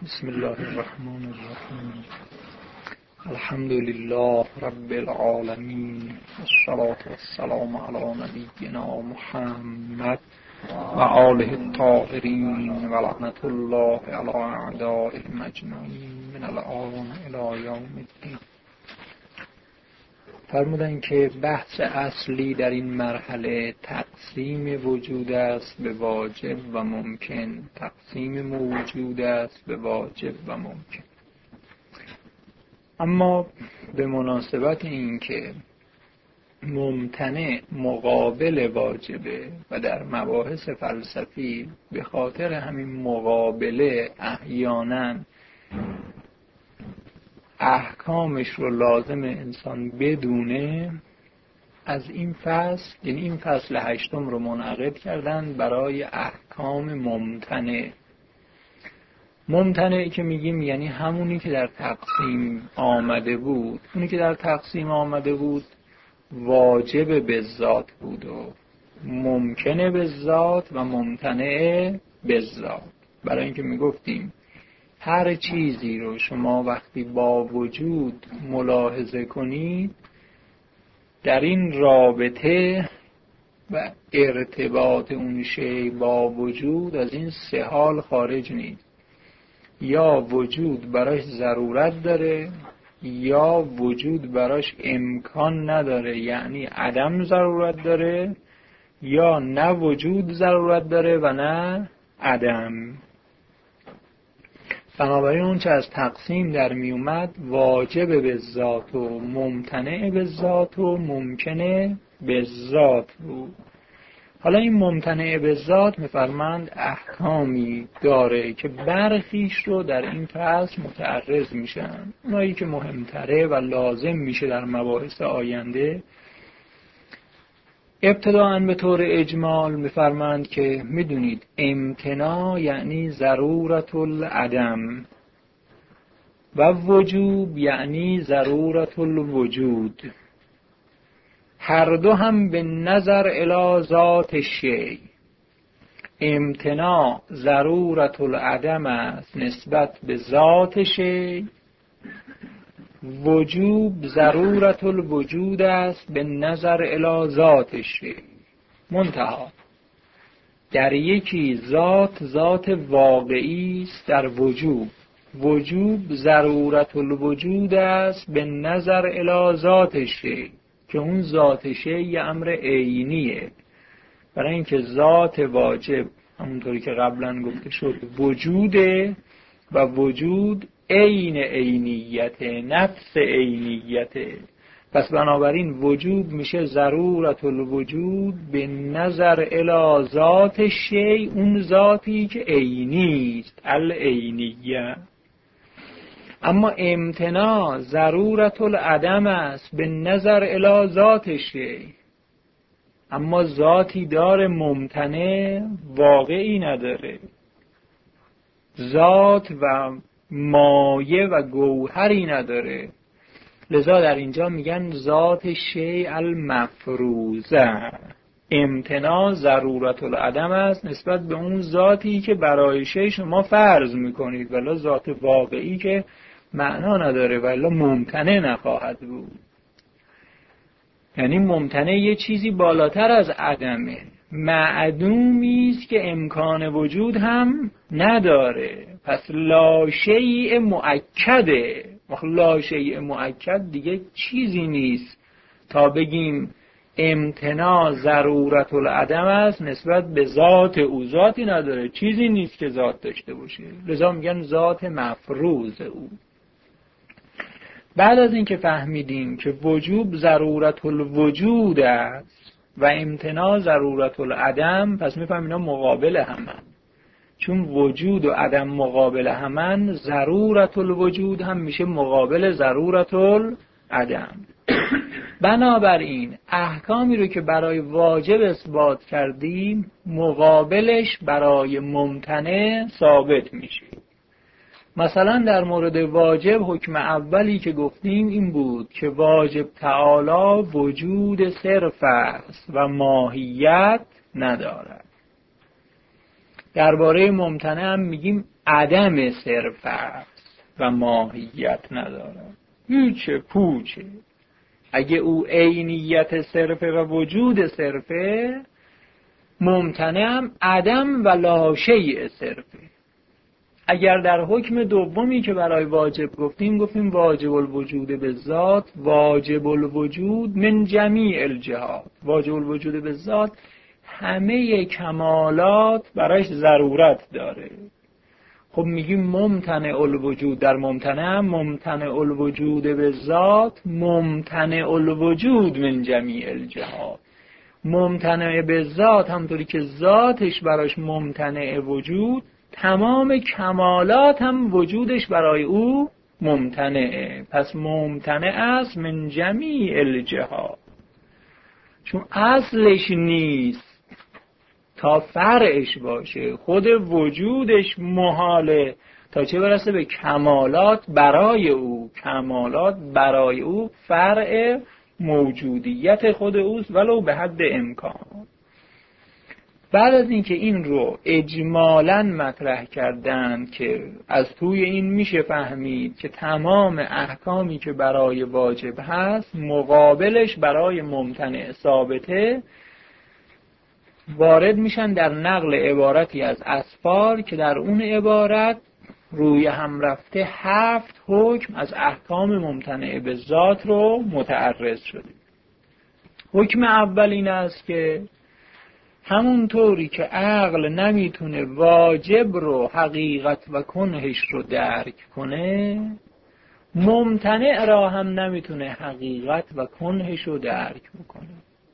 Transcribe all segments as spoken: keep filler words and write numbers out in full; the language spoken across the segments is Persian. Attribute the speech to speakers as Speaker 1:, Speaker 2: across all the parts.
Speaker 1: بسم الله الرحمن الرحیم. الحمد لله رب العالمین، والصلاة والسلام علی نبینا محمد و آله الطاهرین و لعنت الله علی اعدائهم اجمعین من الآن الی یوم الدین. فرمودن که بحث اصلی در این مرحله تقسیم وجود است به واجب و ممکن. تقسیم موجود است به واجب و ممکن. اما به مناسبت این که ممتنع مقابل واجبه و در مباحث فلسفی به خاطر همین مقابله احیانا احکامش رو لازم انسان بدونه، از این فصل، یعنی این فصل هشتم رو منعقد کردن برای احکام ممتنع. ممتنعی که میگیم یعنی همونی که در تقسیم آمده بود. اونی که در تقسیم آمده بود واجب به ذات بود و ممکنه به ذات و ممتنع به ذات. برای اینکه میگفتیم هر چیزی رو شما وقتی با وجود ملاحظه کنید، در این رابطه و ارتباط اون شی با وجود از این سه حال خارج نیست. یا وجود براش ضرورت داره، یا وجود براش امکان نداره، یعنی عدم ضرورت داره، یا نه وجود ضرورت داره و نه عدم. بنابراین اون چه از تقسیم در می اومد واجب به ذات و ممتنع به ذات و ممکنه به ذات بود. حالا این ممتنع به ذات می‌فرماند احکامی داره که برخیش رو در این فصل متعرض میشن. اونایی که مهمتره و لازم میشه در مباحث آینده. ابتداءً به طور اجمال می‌فرماند که میدونید امتناع یعنی ضرورت العدم و وجوب یعنی ضرورت الوجود. هر دو هم به نظر الی ذات شیء. امتناع ضرورت العدم است نسبت به ذات شیء، وجوب ضرورت الوجود است به نظر الی ذات شیء. منتها در یکی ذات ذات واقعی است در وجوب، وجوب ضرورت الوجود است به نظر الی ذات شیء، که اون ذات شیء یه امر عینیه. برای اینکه ذات واجب همونطوری که قبلا گفته شد وجوده و وجود عین عینیت، نفس عینیت. پس بنابراین وجود میشه ضرورت الوجود به نظر الی ذات شیء، اون ذاتی که عینی است، العینیه. اما امتناع ضرورت العدم است به نظر الی ذات شیء، اما ذاتی داره ممتنع واقعی نداره. ذات و مایه و گوهری نداره. لذا در اینجا میگن ذات شیء المفروضه. امتناع ضرورت العدم است نسبت به اون ذاتی که برای شیء شما فرض میکنید، ولی ذات واقعی که معنا نداره، ولی ممتنع نخواهد بود. یعنی ممتنع یه چیزی بالاتر از عدمه، معدومی است که امکان وجود هم نداره. پس لا شیء مؤکده. لا شیء مؤکد دیگه چیزی نیست تا بگیم امتناع ضرورت العدم است نسبت به ذات او. ذاتی نداره، چیزی نیست که ذات داشته باشه، لذا میگن ذات مفروض او. بعد از این که فهمیدیم که وجوب ضرورت الوجود است و امتناع ضرورت العدم، پس میفهمیم اینا مقابل همن. چون وجود و عدم مقابل همن، ضرورت الوجود هم میشه مقابل ضرورت العدم. بنابراین احکامی رو که برای واجب اثبات کردیم، مقابلش برای ممتنع ثابت میشه. مثلا در مورد واجب حکم اولی که گفتیم این بود که واجب تعالی وجود صرف است و ماهیت ندارد. درباره ممتنع هم میگیم عدم صرف است و ماهیت ندارد، هیچ پوچه. اگه او عینیت صرفه و وجود صرفه، ممتنعم عدم و لا شیء صرفه. اگر در حکم دومی که برای واجب گفتیم، گفتیم واجب الوجود به ذات، واجب الوجود من جمیع الجهات. واجب الوجود به ذات همه کمالات براش ضرورت داره. خب میگیم ممتنع الوجود در ممتنع، ممتنع الوجود به ذات، ممتنع الوجود من جمیع الجهات. ممتنع به ذات همونطوری که ذاتش براش ممتنع وجود، تمام کمالات هم وجودش برای او ممتنعه. پس ممتنع است من جمیع الجهات، چون اصلش نیست تا فرعش باشه. خود وجودش محاله تا چه برسه به کمالات برای او. کمالات برای او فرع موجودیت خود اوست ولو به حد امکان. بعد از اینکه این رو اجمالاً مطرح کردند که از توی این میشه فهمید که تمام احکامی که برای واجب هست مقابلش برای ممتنع ثابته، وارد میشن در نقل عبارتی از اسفار که در اون عبارت روی هم رفته هفت حکم از احکام ممتنع به ذات رو متعرض شده. حکم اول این است که همونطوری که عقل نمیتونه واجب رو حقیقت و کنهش رو درک کنه، ممتنع را هم نمیتونه حقیقت و کنهش رو درک بکنه.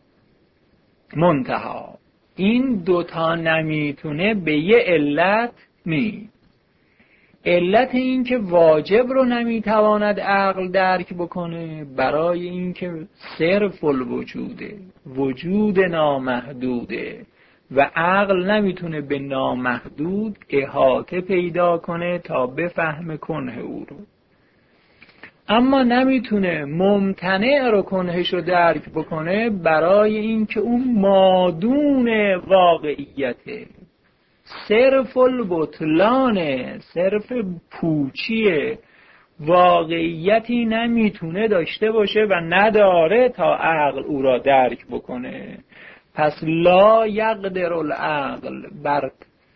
Speaker 1: منتها این دوتا نمیتونه به یه علت نی. علت این که واجب رو نمیتواند عقل درک بکنه برای این که صرف الوجوده، وجود نامحدوده و عقل نمیتونه به نامحدود احاطه پیدا کنه تا بفهم کنه او رو. اما نمیتونه ممتنع رو کنهش رو درک بکنه برای این که اون مادون واقعیته، صرف البطلانه، صرف پوچیه، واقعیتی نمیتونه داشته باشه و نداره تا عقل او را درک بکنه. پس لا یقدر العقل بر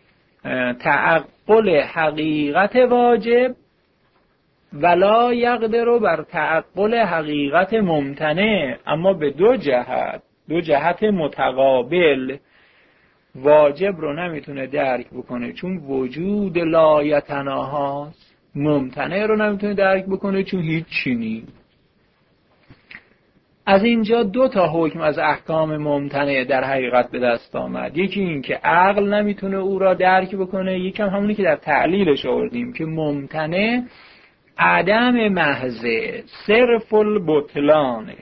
Speaker 1: تعقل حقیقت واجب ولا یقدر بر تعقل حقیقت ممتنع، اما به دو جهت، دو جهت متقابل واجب رو نمیتونه درک بکنه چون وجود لا یتناهاست، ممتنع رو نمیتونه درک بکنه چون هیچ چی نیست. از اینجا دو تا حکم از احکام ممتنع در حقیقت به دست آمد. یکی این که عقل نمیتونه او را درک بکنه، یکی هم همونی که در تعلیلش آوردیم که ممتنع عدم محضه، صرف البطلانه.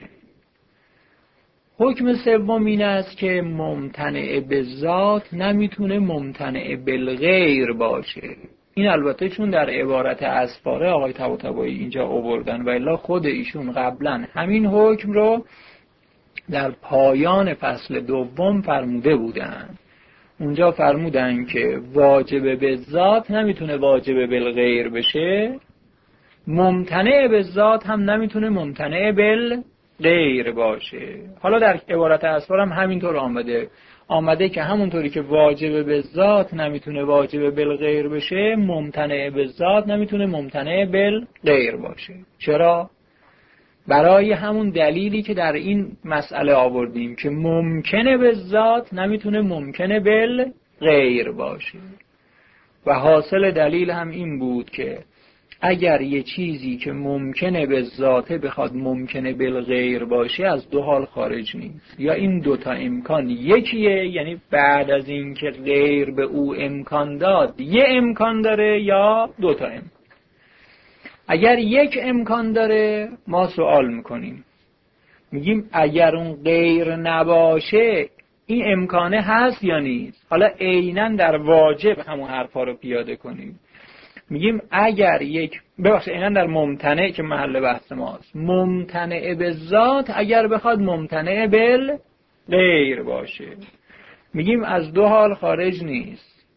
Speaker 1: حکم سوم این است که ممتنع به ذات نمیتونه ممتنع بالغیر باشه. این البته چون در عبارت اسفاره آقای طباطبایی اینجا آوردن و الا خود ایشون قبلا همین حکم رو در پایان فصل دوم فرموده بودن. اونجا فرمودن که واجب به ذات نمیتونه واجب بالغیر بشه، ممتنع به ذات هم نمیتونه ممتنع بالغیر باشه. حالا در عبارت اسفار هم همینطور آمده آمده که همونطوری که واجب به ذات نمیتونه واجب بالغیر بشه، ممتنع به ذات نمیتونه ممتنع بالغیر باشه. چرا؟ برای همون دلیلی که در این مسئله آوردیم که ممکنه به ذات نمیتونه ممکنه بالغیر باشه. و حاصل دلیل هم این بود که اگر یه چیزی که ممکنه به ذاته بخواد ممکنه بالغیر باشه، از دو حال خارج نیست. یا این دوتا امکان یکیه، یعنی بعد از این که غیر به او امکان داد یه امکان داره، یا دوتا امکان. اگر یک امکان داره ما سوال میکنیم، میگیم اگر اون غیر نباشه این امکانه هست یا نیست. حالا عیناً در واجب همون حرفا رو پیاده کنیم، میگیم اگر یک ببخشید عیناً در ممتنع که محل بحث ماست، ممتنع به ذات اگر بخواد ممتنع بال غیر باشه، میگیم از دو حال خارج نیست.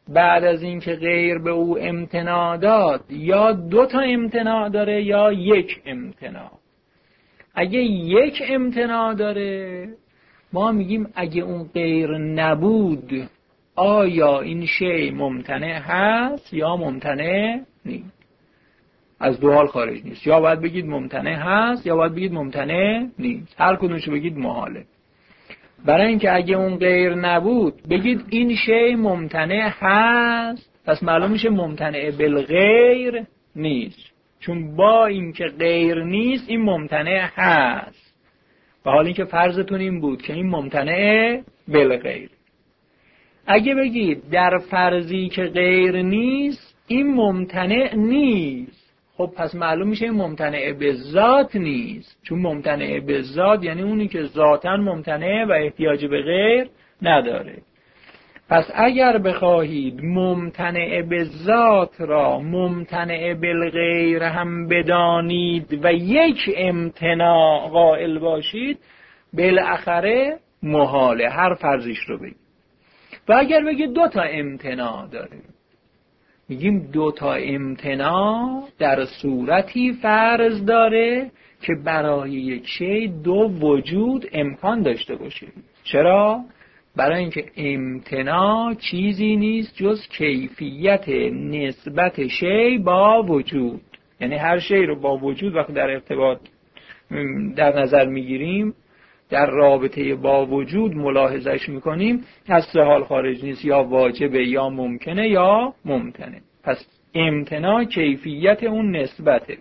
Speaker 1: بعد از اینکه غیر به او امتناع داد یا دو تا امتناع داره یا یک امتناع. اگه یک امتناع داره ما میگیم اگه اون غیر نبود آیا این شی ممتنع هست یا ممتنع نیست. از دو حال خارج نیست، یا باید بگید ممتنع هست یا باید بگید ممتنع نیست، هر کدومشو بگید محاله. برای اینکه اگه اون غیر نبود بگید این شی ممتنع هست، پس معلوم میشه ممتنع بالغیر نیست، چون با اینکه غیر نیست این ممتنع هست، و حال اینکه فرضتون این بود که این ممتنع بالغیر. اگه بگید در فرضی که غیر نیست این ممتنع نیست، خب پس معلوم میشه این ممتنع به ذات نیست، چون ممتنع به ذات یعنی اونی که ذاتاً ممتنع و احتیاج به غیر نداره. پس اگر بخواهید ممتنع به ذات را ممتنع بالغیر هم بدانید و یک امتناع قائل باشید، بالاخره محاله، هر فرضیش رو بگید. و اگر بگید دو تا امتناع داره، میگیم دو تا امتناع در صورتی فرض داره که برای یک شی دو وجود امکان داشته باشه. چرا؟ برای اینکه امتناع چیزی نیست جز کیفیت نسبت شی با وجود. یعنی هر شی رو با وجود وقتی در ارتباط در نظر میگیریم، در رابطه با وجود ملاحظهش میکنیم، از سه حال خارج نیست، یا واجبه یا ممکنه یا ممتنه. پس امتناع کیفیت اون نسبته.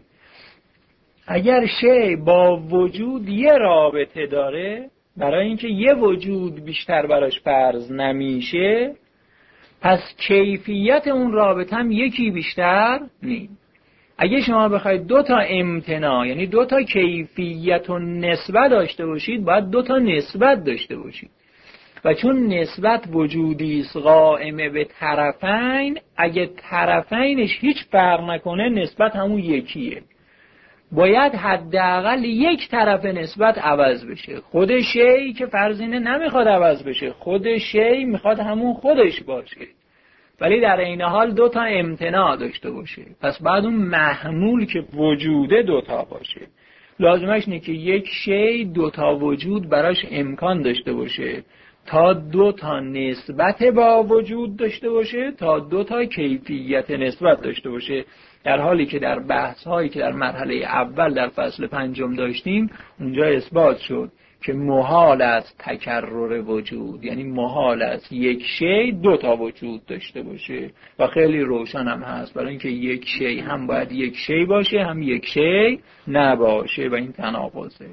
Speaker 1: اگر شی با وجود یه رابطه داره، برای اینکه یه وجود بیشتر براش فرض نمیشه، پس کیفیت اون رابطه هم یکی بیشتر نیست. اگه شما بخواید دو تا امتناع یعنی دو تا کیفیت و نسبت داشته باشید، باید دو تا نسبت داشته باشید. و چون نسبت وجودی است قائم به طرفین، اگه طرفینش هیچ فرق نکنه نسبت همون یکیه. باید حداقل یک طرف نسبت عوض بشه. خود شی که فرض اینه نمیخواد عوض بشه، خود شی میخواد همون خودش باشه، ولی در این حال دو تا امتناع داشته باشه. پس بعد اون محمول که وجوده دو تا باشه. لازمش اینه که یک شی دو تا وجود براش امکان داشته باشه، تا دو تا نسبت با وجود داشته باشه، تا دو تا کیفیت نسبت داشته باشه. در حالی که در بحث هایی که در مرحله اول در فصل پنجم داشتیم، اونجا اثبات شد که محال است تکرر وجود، یعنی محال است یک شی دو تا وجود داشته باشه. و خیلی روشن هم هست، برای اینکه یک شی هم باید یک شی باشه هم یک شی نباشه و این تناقضه.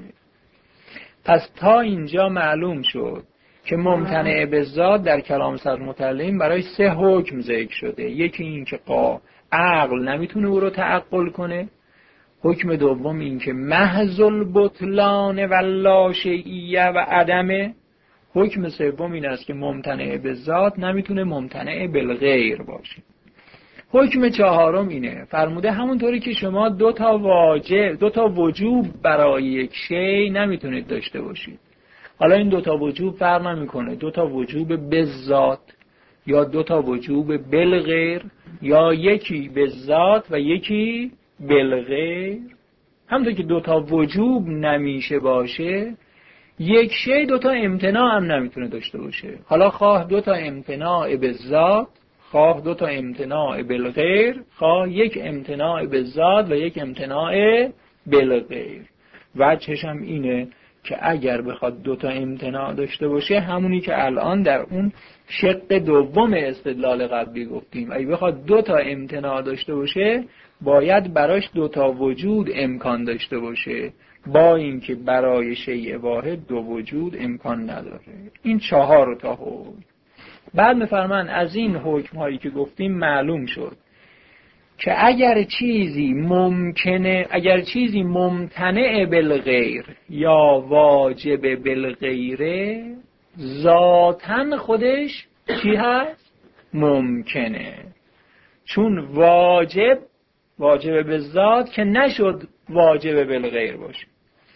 Speaker 1: پس تا اینجا معلوم شد که ممتنع به ذات در کلام صدرمتکلم برای سه حکم ذکر شده. یکی این که قا عقل نمیتونه او رو تعقل کنه. حکم دوم این که محض البطلان و لاشیعیه و عدمه. حکم سوم این است که ممتنع به ذات نمیتونه ممتنع بالغیر باشه. حکم چهارم اینه، فرموده همونطوری که شما دو تا واجب دو تا وجوب برای یک شی نمیتونید داشته باشید. حالا این دو تا وجوب فرق نمیکنه، دو تا وجوب به ذات یا دو تا وجوب بالغیر، یا یکی به ذات و یکی بالغیر. همونطور که دو تا وجوب نمیشه باشه، یک شی دو تا امتناع هم نمیتونه داشته باشه. حالا خواه دو تا امتناع به ذات، خواه دو تا امتناع بالغیر، خواه یک امتناع به ذات و یک امتناع بالغیر. وجهش هم اینه که اگر بخواد دو تا امتناع داشته باشه، همونی که الان در اون شق دوم استدلال قبلی گفتیم، اگه بخواد دو تا امتناع داشته باشه باید براش دو تا وجود امکان داشته باشه، با اینکه برای شیء واحد دو وجود امکان نداره. این چهار تا حکم. بعد می‌فرمان از این حکم هایی که گفتیم معلوم شد که اگر چیزی ممکنه اگر چیزی ممتنع بالغیر یا واجب بالغیره، ذاتاً خودش چی هست؟ ممکنه. چون واجب واجب به ذات که نشد واجب بالغیر باشه،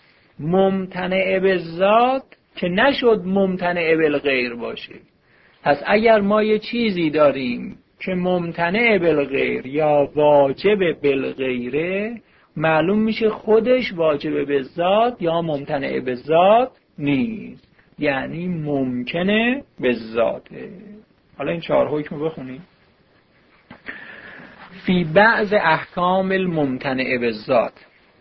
Speaker 1: ممتنع به ذات که نشد ممتنع بالغیر باشه. پس اگر ما یه چیزی داریم که ممتنع بالغیر یا واجب بالغیره، معلوم میشه خودش واجب به ذات یا ممتنع به ذات نیست، یعنی ممکنه به ذاته. حالا این چهار حکم بخونیم. فی بعض احکام الممتنع به ذات،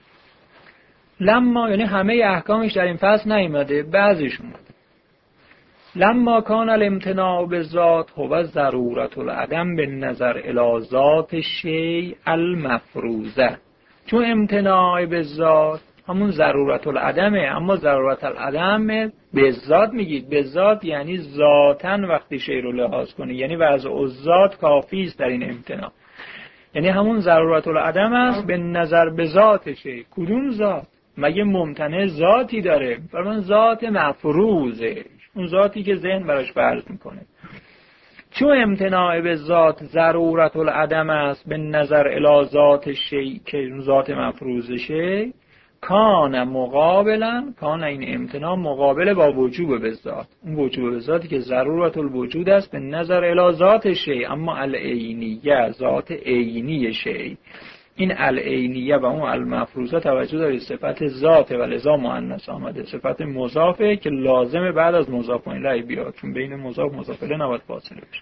Speaker 1: لما یعنی همه احکامش در این فصل نیامده، بعضیش اومده. لما کان الامتناع به ذات هو ضرورت العدم به نظر الی ذات شیء المفروضه، چون امتناع به ذات همون ضرورت العدمه، اما ضرورت العدم به ذات میگید، به ذات یعنی ذاتن وقتی شیء رو لحاظ کنی، یعنی وضع الذات کافی است در این امتناع، یعنی همون ضرورت العدم است به نظر به ذات شیء. کدوم ذات؟ مگه ممتنع ذاتی داره؟ فرمان ذات مفروضه، اون ذاتی که ذهن براش فرض میکنه. چون امتناع به ذات ضرورت العدم است به نظر الی ذات شیء که ذات مفروضشه، کان مقابلا، کان این امتناع مقابل با وجوب به ذات، اون وجوب به ذاتی که ضرورت الوجود است به نظر الی ذات شیء، اما العینیه ذات عینی شیء، این العینیه و اون المفروضه توجه دارید صفت ذاته و لذا مؤنث آمده، صفت مضافه که لازمه بعد از مضاف الیه بیاد، چون بین مضاف و مضاف الیه نباید فاصله بشه.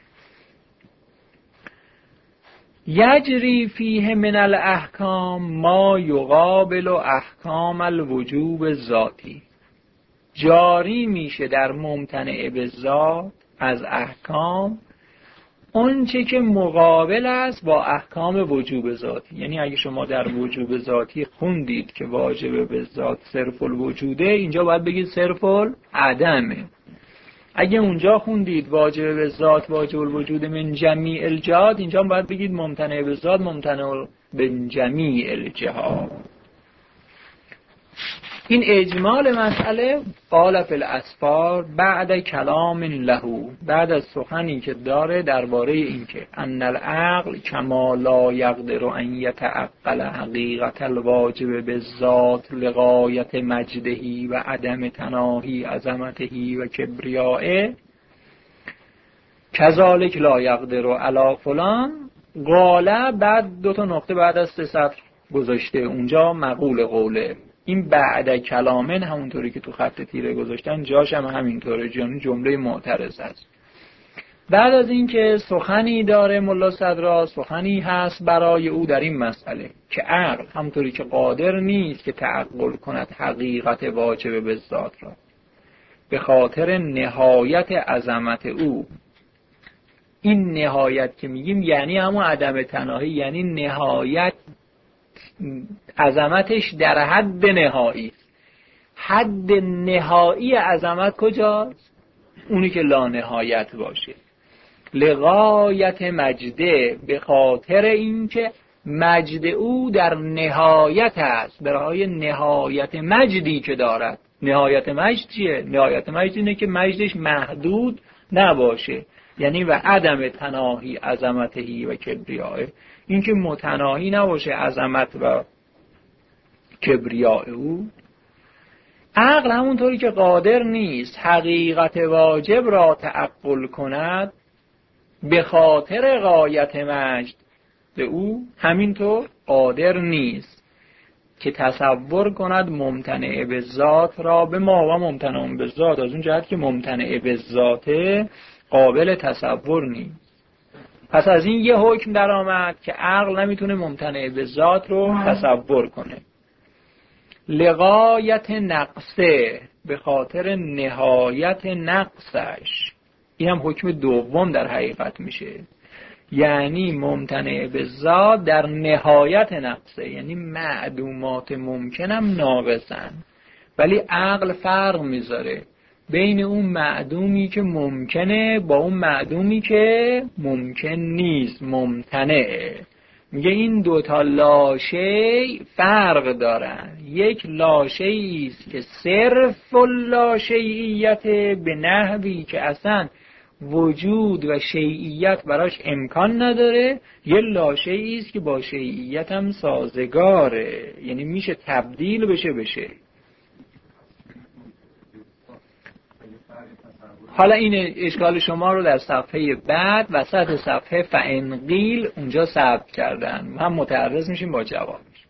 Speaker 1: یجری فیه من الاحکام ما یقابل احکام الوجوب ذاتی، جاری میشه در ممتنع به ذات از احکام اون چه که مقابل است با احکام وجوب ذاتی. یعنی اگه شما در وجوب ذاتی خوندید که واجب به ذات صرف الوجوده، اینجا باید بگید صرف العدمه. اگه اونجا خوندید واجب به ذات واجب الوجود من جمیع الجهات، اینجا باید بگید ممتنع به ذات ممتنع به جمیع الجهات. این اجمال مسئله قال فی الاسفار بعد کلام له، بعد از سخنی که داره درباره این که ان العقل کما لا یقدر ان یتعقل حقیقت الواجب بالذات لغایت مجده و عدم تناهی عظمته و کبریائه، کذالک لا یقدر علی فلان. قال بعد دو تا نقطه بعد از سه سطر گذاشته، اونجا مقول قوله. این بعد کلامن همونطوری که تو خط تیره گذاشتن جاش هم همینطوره، جمله معترض است. بعد از این که سخنی داره ملا صدرا، سخنی هست برای او در این مسئله که عقل همونطوری که قادر نیست که تعقل کند حقیقت واجب به ذات را به خاطر نهایت عظمت او. این نهایت که میگیم یعنی همون عدم تناهی، یعنی نهایت عظمتش در حد نهایی. حد نهایی عظمت کجاست؟ اونی که لا نهایت باشه. لغایت مجده، به خاطر اینکه مجد او در نهایت است، برای نهایت مجدی که دارد. نهایت مجد چیه؟ نهایت مجد اینه که مجدش محدود نباشه، یعنی و عدم تناهی عظمتهی و کبریائه، این که متناهی نباشه عظمت و کبریاء او. عقل همونطوری که قادر نیست حقیقت واجب را تعقل کند به خاطر غایت مجد به او، همینطور قادر نیست که تصور کند ممتنع به ذات را به ما و ممتنع به ذات، از اون جهت که ممتنع به ذات قابل تصور نیست. پس از این یه حکم در آمد که عقل نمیتونه ممتنع به ذات رو تصور کنه. لغایت نقصه، به خاطر نهایت نقصش. این هم حکم دوم در حقیقت میشه، یعنی ممتنع به ذات در نهایت نقصه، یعنی معدومات ممکنم ناقصن، ولی عقل فرق میذاره بین اون معدومی که ممکنه با اون معدومی که ممکن نیست، ممتنعه. میگه این دوتا لاشی فرق دارن. یک لاشی است که صرف لاشییت به نحوی که اصلا وجود و شیعیت براش امکان نداره، یه لاشی است که با شیعیت هم سازگاره، یعنی میشه تبدیل بشه بشه. حالا این اشکال شما رو در صفحه بعد وسط صفحه فإن قیل اونجا ثبت کردن، هم متعرض میشیم با جوابش.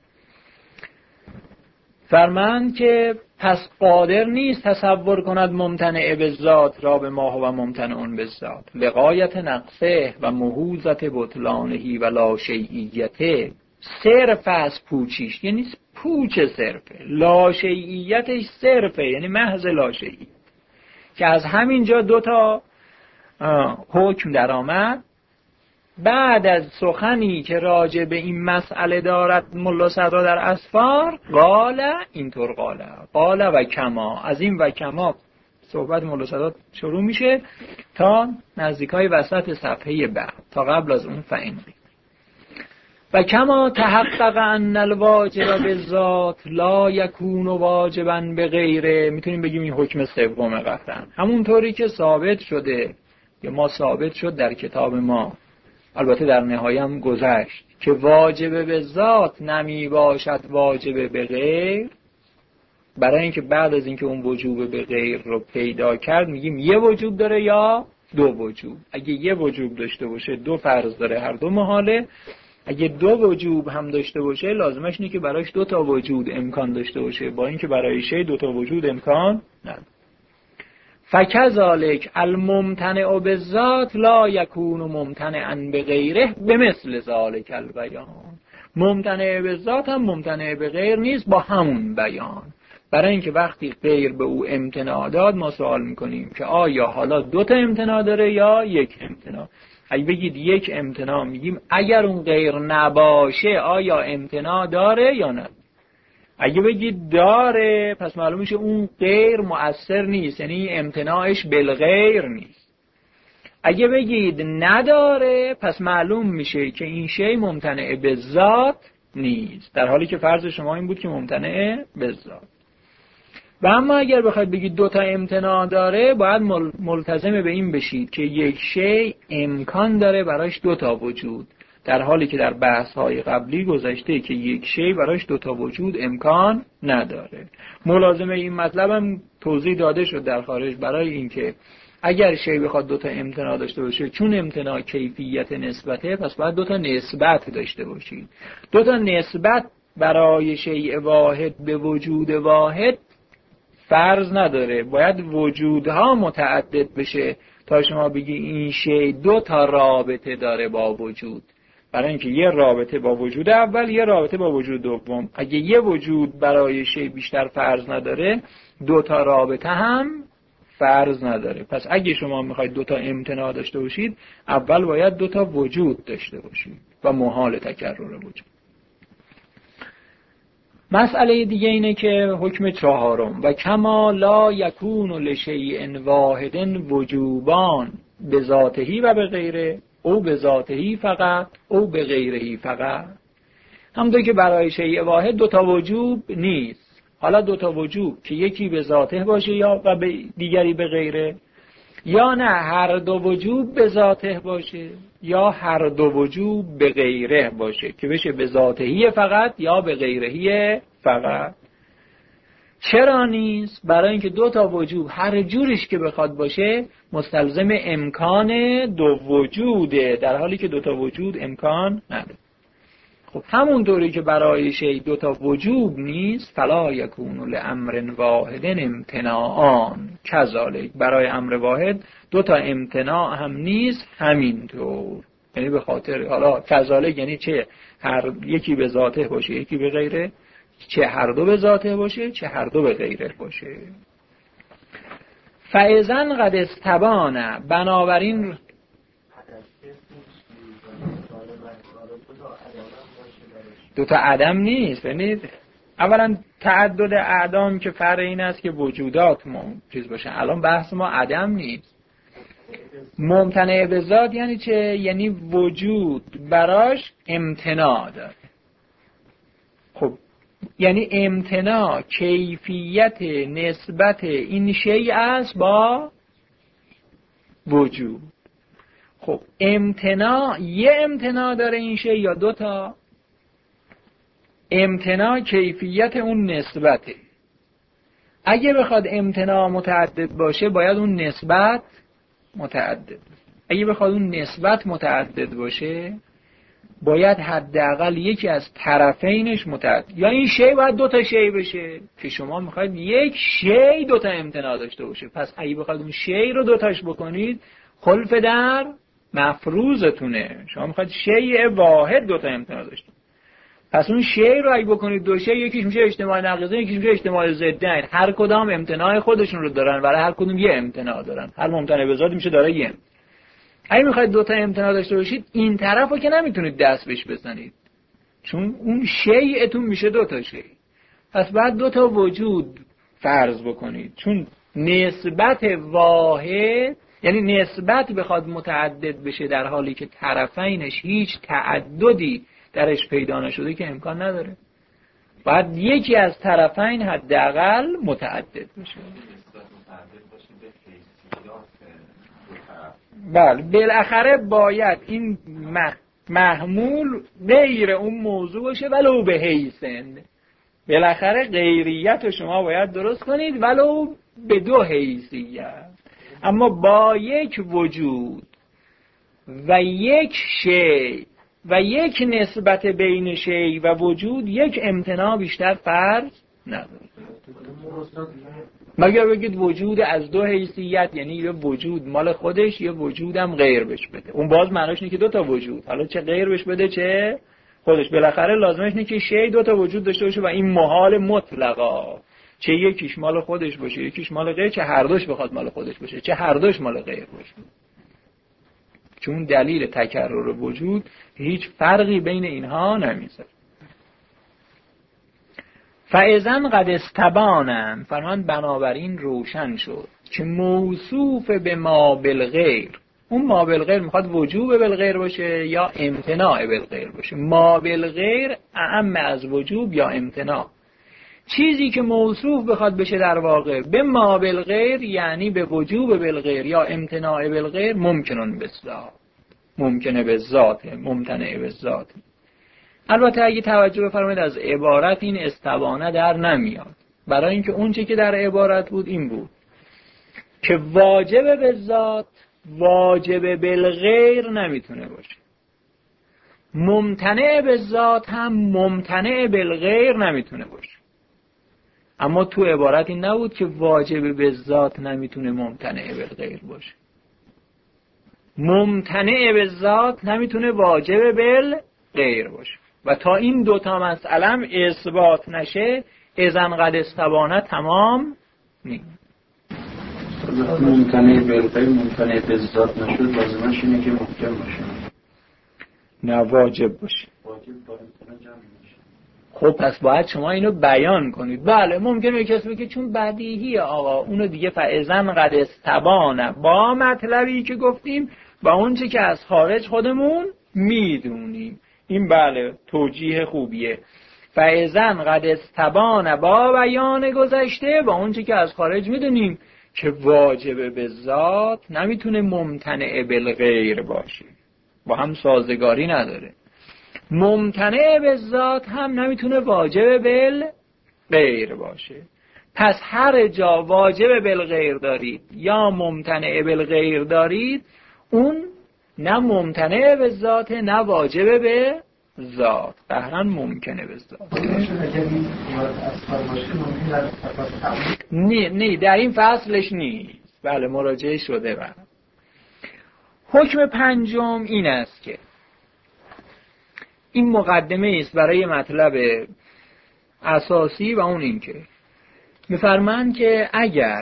Speaker 1: فرمایند که پس قادر نیست تصور کند ممتنع به ذات را به ما و ممتنع به ذات لغایت نقصه و مهوزت بطلانهی و لاشیعیته. صرف از پوچیش یعنی پوچ صرفه، لاشیعیتش صرفه یعنی محض لاشیعی، که از همینجا دو تا حکم در آمد. بعد از سخنی که راجع به این مسئله دارد ملا صدرا در اسفار، قال اینطور قال قال و کما، از این و کما صحبت ملا صدرا شروع میشه تا نزدیکای وسط صفحه بعد، تا قبل از اون فإن قیل و کما تحقق ان الواجب بالذات لا یکون واجبا به غیره. میتونیم بگیم این حکم سوم قطعا همونطوری که ثابت شده یا ما ثابت شد در کتاب ما، البته در نهایه هم گذشت که واجب به ذات نمی باشد واجب به غیر. برای اینکه بعد از اینکه اون وجوب به غیر رو پیدا کرد میگیم یه وجوب داره یا دو وجوب. اگه یه وجوب داشته باشه دو فرض داره، هر دو محاله. اگه دو وجوب هم داشته باشه لازمش اینه که برایش دو تا وجود امکان داشته باشه، با اینکه برای شی دو تا وجود امکان نداره. فکذالک الممتنع بالذات لا یکون ممتنعا بغیره بمثل ذالک البیان. ممتنع بالذات هم ممتنع به غیر نیست با همون بیان. برای اینکه وقتی غیر به او امتناع داد ما سوال میکنیم که آیا حالا دو تا امتناع داره یا یک امتناع. اگه بگید یک امتناع میگیم اگر اون غیر نباشه آیا امتناع داره یا نه. اگه بگید داره پس معلوم میشه اون غیر مؤثر نیست، یعنی امتناعش بالغیر نیست. اگه بگید نداره پس معلوم میشه که این شی ممتنع به ذات نیست، در حالی که فرض شما این بود که ممتنع به ذات. و اما اگر بخواید بگید دو تا امتناع داره باید ملتزم به این بشید که یک شی امکان داره برایش دو تا وجود، در حالی که در بحث‌های قبلی گذشته که یک شی برایش دو تا وجود امکان نداره. ملازمه این مطلب هم توضیح داده شد در خارج برای اینکه اگر شی بخواد دو تا امتناع داشته باشه، چون امتناع کیفیت نسبته پس باید دو تا نسبت داشته باشید. دو تا نسبت برای شیء واحد به وجود واحد فرض نداره، باید وجودها متعدد بشه تا شما بگی این شی دو تا رابطه داره با وجود. برای اینکه یه رابطه با وجود اول، یه رابطه با وجود دوم. اگه یه وجود برای شی بیشتر فرض نداره، دو تا رابطه هم فرض نداره. پس اگه شما میخواید دو تا امتناع داشته باشید، اول باید دو تا وجود داشته باشید و محال تکرر وجود. مسئله دیگه اینه که حکم چهارم و کما لا یکون لشیء واحد وجوبان به ذاتهی و به غیره او به ذاتهی فقط او به غیرهی فقط. همونطور که برای شیء واحد دو تا وجوب نیست، حالا دو تا وجوب که یکی به ذاته باشه یا و به دیگری به غیره، یا نه هر دو وجوب به ذاته باشه یا هر دو وجوب به غیره باشه که بشه به ذاتهی فقط یا به غیرهی فقط. چرا نیست؟ برای اینکه دو تا وجوب هر جورش که بخواد باشه مستلزم امکان دو وجوده، در حالی که دو تا وجود امکان نداره. خب همونطوری که برای شی دو تا وجوب نیست، فلا یکون لامر واحد امتناعان کذالک، برای امر واحد دو تا امتناع هم نیست همینطور. یعنی به خاطر حالا کذالک یعنی چه هر یکی به ذاته باشه یکی به غیره، چه هر دو به ذاته باشه چه هر دو به غیره باشه. فاذا قد استبان، بنابراین دو تا عدم نیست. ببینید اولا تعدد اعدام که فرع این است که وجودات ما چیز باشه. الان بحث ما عدم نیست. ممتنع به ذات یعنی چه؟ یعنی وجود براش امتناع داره. خب یعنی امتناع کیفیت نسبت این شیء است با وجود. خب امتناع یه امتناع داره این شیء یا دو تا؟ امتناع کیفیت اون نسبته. اگه بخواد امتناع متعدد باشه باید اون نسبت متعدد. اگه بخواد اون نسبت متعدد باشه باید حداقل یکی از طرفینش متعدد، یا این شی باید دو تا شی بشه که شما میخواید یک شی دو تا امتناع داشته باشه. پس اگه بخواید اون شی رو دو تاش بکنید خلف در مفروضتونه. شما میخواید شی واحد دو تا امتناع داشته، پس اون شی رو اگه بکنید دو شی، یکیش میشه اجتماع نقیضین، یکیش میشه اجتماع ضدین. هر کدام امتناع خودشون رو دارن، برای هر کدوم یه امتناع دارن. هر ممتنع به ذات میشه داره یه. اگه میخواید دو تا امتناع داشته باشید این طرفو که نمیتونید دست بهش بزنید، چون اون شیءتون میشه دو تا شی. پس بعد دو تا وجود فرض بکنید، چون نسبت واحد یعنی نسبت بخواد متعدد بشه در حالی که طرفینش هیچ تعددی درش پیدا نشده که امکان نداره. باید یکی از طرفین حداقل متعدد بشه. بله، بالاخره باید این محمول غیر اون موضوع باشه ولو به حیثن. بالاخره غیریت شما باید درست کنید ولو به دو حیثیت، اما با یک وجود و یک شی و یک نسبت بین شی و وجود یک امتناع بیشتر فرض نداره. مگر بگید وجود از دو حیثیت، یعنی یه وجود مال خودش یه وجودم غیر بش بده، اون باز معناش اینه که دو تا وجود، حالا چه غیر بش بده چه خودش. بالاخره لازمش اینه که شی دو تا وجود داشته باشه و این محال مطلقا، چه یکیش مال خودش باشه یکیش مال غیر، چه هر دوش بخواد مال خودش باشه چه هر دوش مال غیر باشه. چون دلیل تکرر وجود هیچ فرقی بین اینها نمیذاره. فاذن قد استبانن، فرمان بنابراین روشن شد که موصوف به ما بالغیر، اون ما بالغیر میخواد وجوب بالغیر باشه یا امتناع بالغیر باشه. ما بالغیر اعم از وجوب یا امتناع. چیزی که موصوف بخواد بشه در واقع به ما بالغیر یعنی به وجوب بالغیر یا امتناع بالغیر، ممکنن به ذات، ممکنه به ذات، ممتنع به ذات. البته اگه توجه بفرمایید از عبارت این استبانه در نمیاد، برای اینکه اون چه که در عبارت بود این بود که واجب به ذات واجب بالغیر نمیتونه باشه، ممتنع به ذات هم ممتنع بالغیر نمیتونه باشه. اما تو عبارت این نبود که واجب به ذات نمیتونه ممتنع بالغیر باشه، ممتنع به ذات نمیتونه واجب بالغیر باشه. و تا این دوتا مسئله اثبات نشه اذن قد استبانه تمام نیست.
Speaker 2: ممتنع بالغیر ممتنع به ذات نشد، لازمش اینه که ممکن باشه،
Speaker 1: نه واجب باشه.
Speaker 2: واجب با امتناع جمع میشه.
Speaker 1: خب پس باید شما اینو بیان کنید. بله ممکنه کسی بگه چون بدیهیه آقا، اونو دیگه فاذن قد استبانه با مطلبی که گفتیم با اون چه که از خارج خودمون میدونیم، این بله توجیه خوبیه. فاذن قد استبانه با بیان گذشته با اون چه که از خارج میدونیم که واجب به ذات نمیتونه ممتنع بالغیر باشه، با هم سازگاری نداره. ممتنع به ذات هم نمیتونه واجب بالغیر باشه. پس هر جا واجب بالغیر دارید یا ممتنع بالغیر دارید، اون نه ممتنع به ذات نه واجب به ذات، قهرن ممکنه به ذات. نه نه در این فصلش نیست. بله مراجعه شده. بله. حکم پنجم این است که این مقدمه است برای مطلب اساسی و اون این که می‌فرمایند که اگر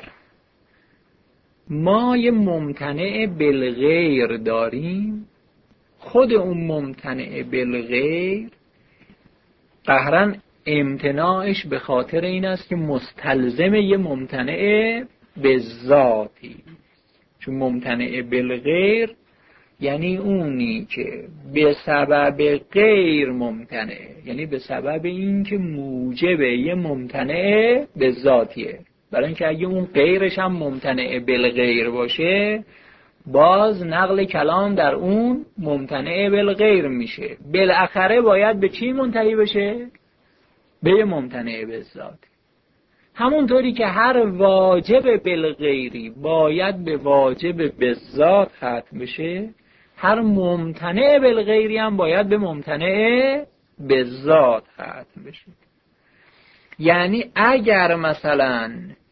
Speaker 1: ما یه ممتنع بالغیر داریم، خود اون ممتنع بالغیر قهرن امتناعش به خاطر این است که مستلزم یه ممتنع به ذاتی، چون ممتنع بالغیر یعنی اونی که به سبب غیر ممتنع، یعنی به سبب این که موجب یه ممتنع به ذاتیه. برای اینکه اگه اون غیرش هم ممتنع بالغیر باشه باز نقل کلام در اون ممتنع بالغیر میشه، بالاخره باید به چی منتهی بشه؟ به ممتنع به ذات. همونطوری که هر واجب بالغیری باید به واجب بالذات ختم بشه، هر ممتنع بالغیری هم باید به ممتنع بالذات ختم بشه. یعنی اگر مثلا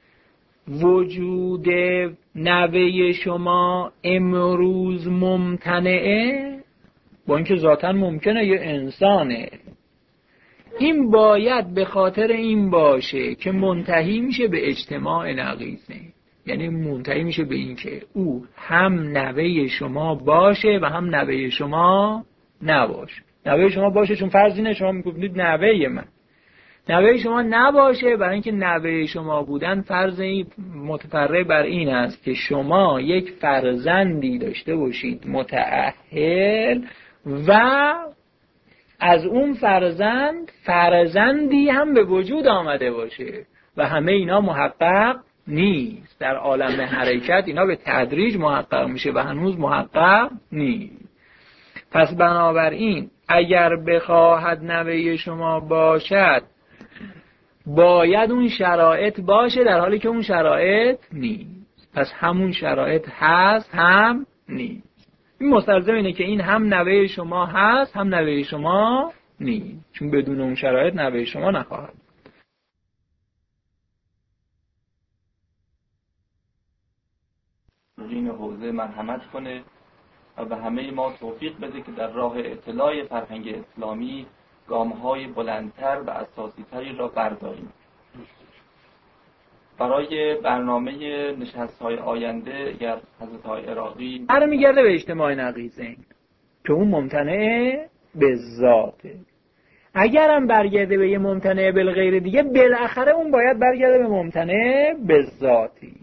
Speaker 1: وجود نوه شما امروز ممتنعه، با اینکه ذاتاً ممکنه یه انسانه، این باید به خاطر این باشه که منتهی میشه به اجتماع نقیضه، یعنی منتهی میشه به این که او هم نوه شما باشه و هم نوه شما نباشه. نوه شما باشه چون فرض اینه شما میگفتید نوه من، نوه شما نباشه برای اینکه نوه شما بودن فرض متفرع بر این است که شما یک فرزندی داشته باشید متأهل و از اون فرزند فرزندی هم به وجود آمده باشه و همه اینا محقق نیست. در عالم حرکت اینا به تدریج محقق میشه و هنوز محقق نیست. پس بنابراین اگر بخواهد نوه شما باشد باید اون شرایط باشه، در حالی که اون شرایط نیست. پس همون شرایط هست هم نیست. این مستلزم اینه که این هم نوه شما هست هم نوه شما نیست، چون بدون اون شرایط نوه شما نخواهد.
Speaker 3: این حوزه مرحمت کنه و به همه ما توفیق بده که در راه اطلاع فرهنگ اسلامی گام‌های بلندتر و اساسی‌تری را برداریم. برای برنامه نشست‌های آینده اگر حضرت های عراقی
Speaker 1: برمیگرده به اجتماع نقیضین که اون ممتنع به ذاته. اگرم برگرده به یه ممتنع بالغیر دیگه بالاخره اون باید برگرده به ممتنع به ذاتی.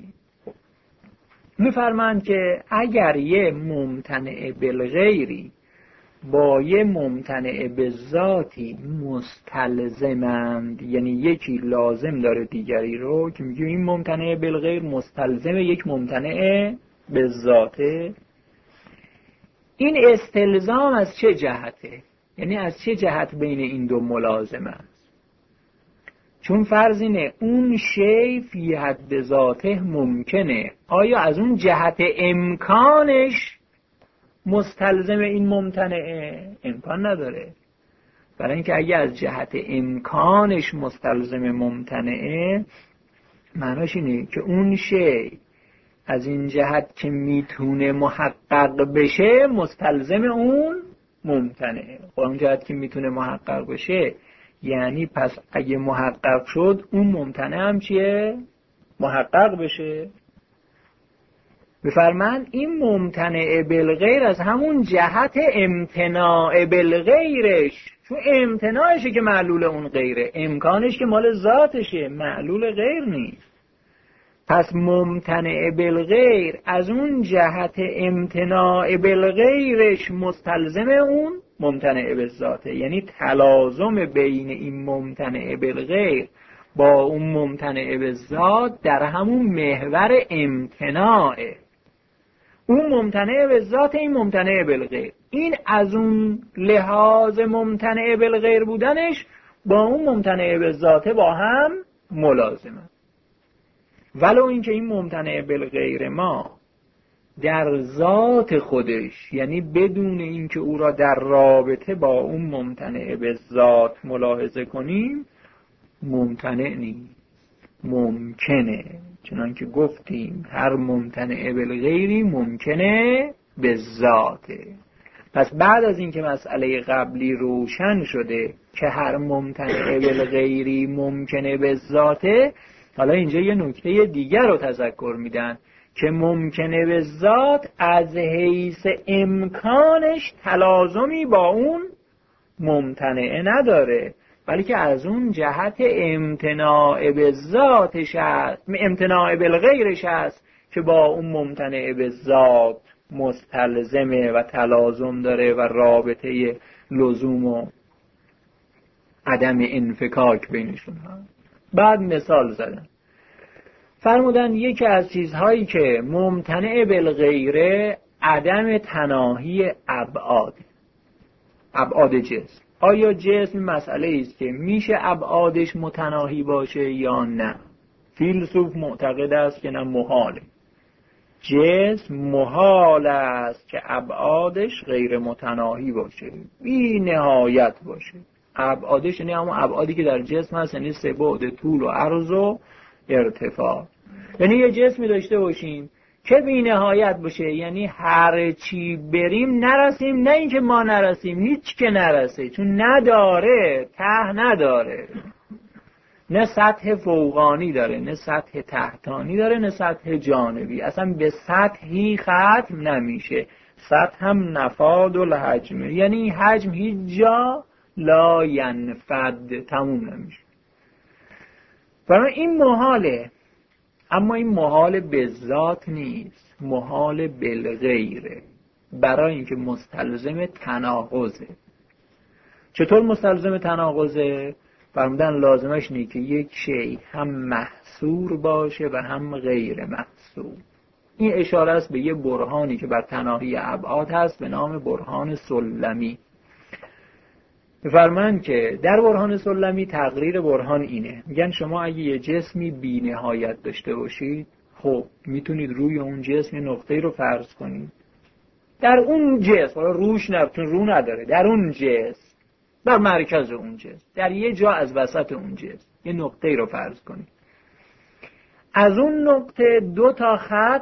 Speaker 1: می‌فرمایند که اگر یه ممتنع بالغیری با یه ممتنع به ذاتی مستلزمند، یعنی یکی لازم داره دیگری رو، که میگه این ممتنع بالغیر مستلزم یک ممتنع به ذاته، این استلزام از چه جهته؟ یعنی از چه جهت بین این دو ملازمه است؟ چون فرض اینه اون شی فی حد ذاته ممکنه، آیا از اون جهت امکانش مستلزم این ممتنعه؟ امکان نداره. برای اینکه اگه از جهت امکانش مستلزم ممتنعه، معناش اینه که اون شی از این جهت که میتونه محقق بشه مستلزم اون ممتنعه. خب اون جهت که میتونه محقق بشه یعنی پس اگه محقق شد اون ممتنع هم چیه؟ محقق بشه. بفرمایند این ممتنع بالغیر از همون جهت امتناع بالغیرش، چون امتناعشه که معلول اون غیره، امکانش که مال ذاتشه، معلول غیر نیست. پس ممتنع بالغیر از اون جهت امتناع بالغیرش مستلزم اون ممتنع بالذاته، یعنی تلازم بین این ممتنع بالغیر با اون ممتنع بالذات در همون محور امتناعه. اون ممتنع بالذات، این ممتنع بالغیر، این از اون لحاظ ممتنع بالغیر بودنش با اون ممتنع بالذات با هم ملازمه. ولو اینکه این ممتنع بالغیر ما در ذات خودش، یعنی بدون اینکه او را در رابطه با اون ممتنع بالذات ملاحظه کنیم، ممتنع نیست، ممکنه. چنانکه گفتیم هر ممتنع بالغیری ممکنه به ذاته. پس بعد از اینکه مسئله قبلی روشن شده که هر ممتنع بالغیری ممکنه به ذاته، حالا اینجا یه نکته دیگر رو تذکر میدن که ممکنه به ذات از حیث امکانش تلازمی با اون ممتنع نداره، بلکه از اون جهت امتناع به ذاتش هست، امتناع بالغیرش هست که با اون ممتنع به ذات مستلزمه و تلازم داره و رابطه لزوم و عدم انفکاک بینشون هست. بعد مثال زدن، فرمودن یکی از چیزهایی که ممتنع بالغیره عدم تناهی ابعاد ابعاد جسم. آیا جسم مسئله است که میشه ابعادش متناهی باشه یا نه؟ فیلسوف معتقد است که نه محاله. جسم محال است که ابعادش غیر متناهی باشه، بی نهایت باشه. ابعادش یعنی همون ابعادی که در جسم هست، یعنی سه بعد طول و عرض و ارتفاع. یعنی یه جسمی داشته باشیم که بی نهایت باشه، یعنی هر چی بریم نرسیم، نه اینکه ما نرسیم، هیچ که نرسه، چون نداره، ته نداره، نه سطح فوقانی داره، نه سطح تحتانی داره، نه سطح جانبی، اصلا به سطحی ختم نمیشه. سطح هم نفاد و لحجمه، یعنی حجم هیچ جا لا ینفد، تموم نمیشه. برای این محاله، اما این محال به ذات نیست، محال بالغیره، برای اینکه مستلزم تناقضه. چطور مستلزم تناقضه؟ فرمودن لازمش اینه که یک شی هم محصور باشه و هم غیر محصور. این اشاره است به یه برهانی که بر تناهی ابعاد هست به نام برهان سلمی. فرمان که در برهان سلمی تقریر برهان اینه، میگن شما اگه یه جسمی بی نهایت داشته باشید، خب میتونید روی اون جسم یه نقطه‌ای رو فرض کنید. در اون جسم، حالا روش نه چون رو نداره، در اون جسم، در مرکز اون جسم، در یه جا از وسط اون جسم یه نقطه‌ای رو فرض کنید. از اون نقطه دو تا خط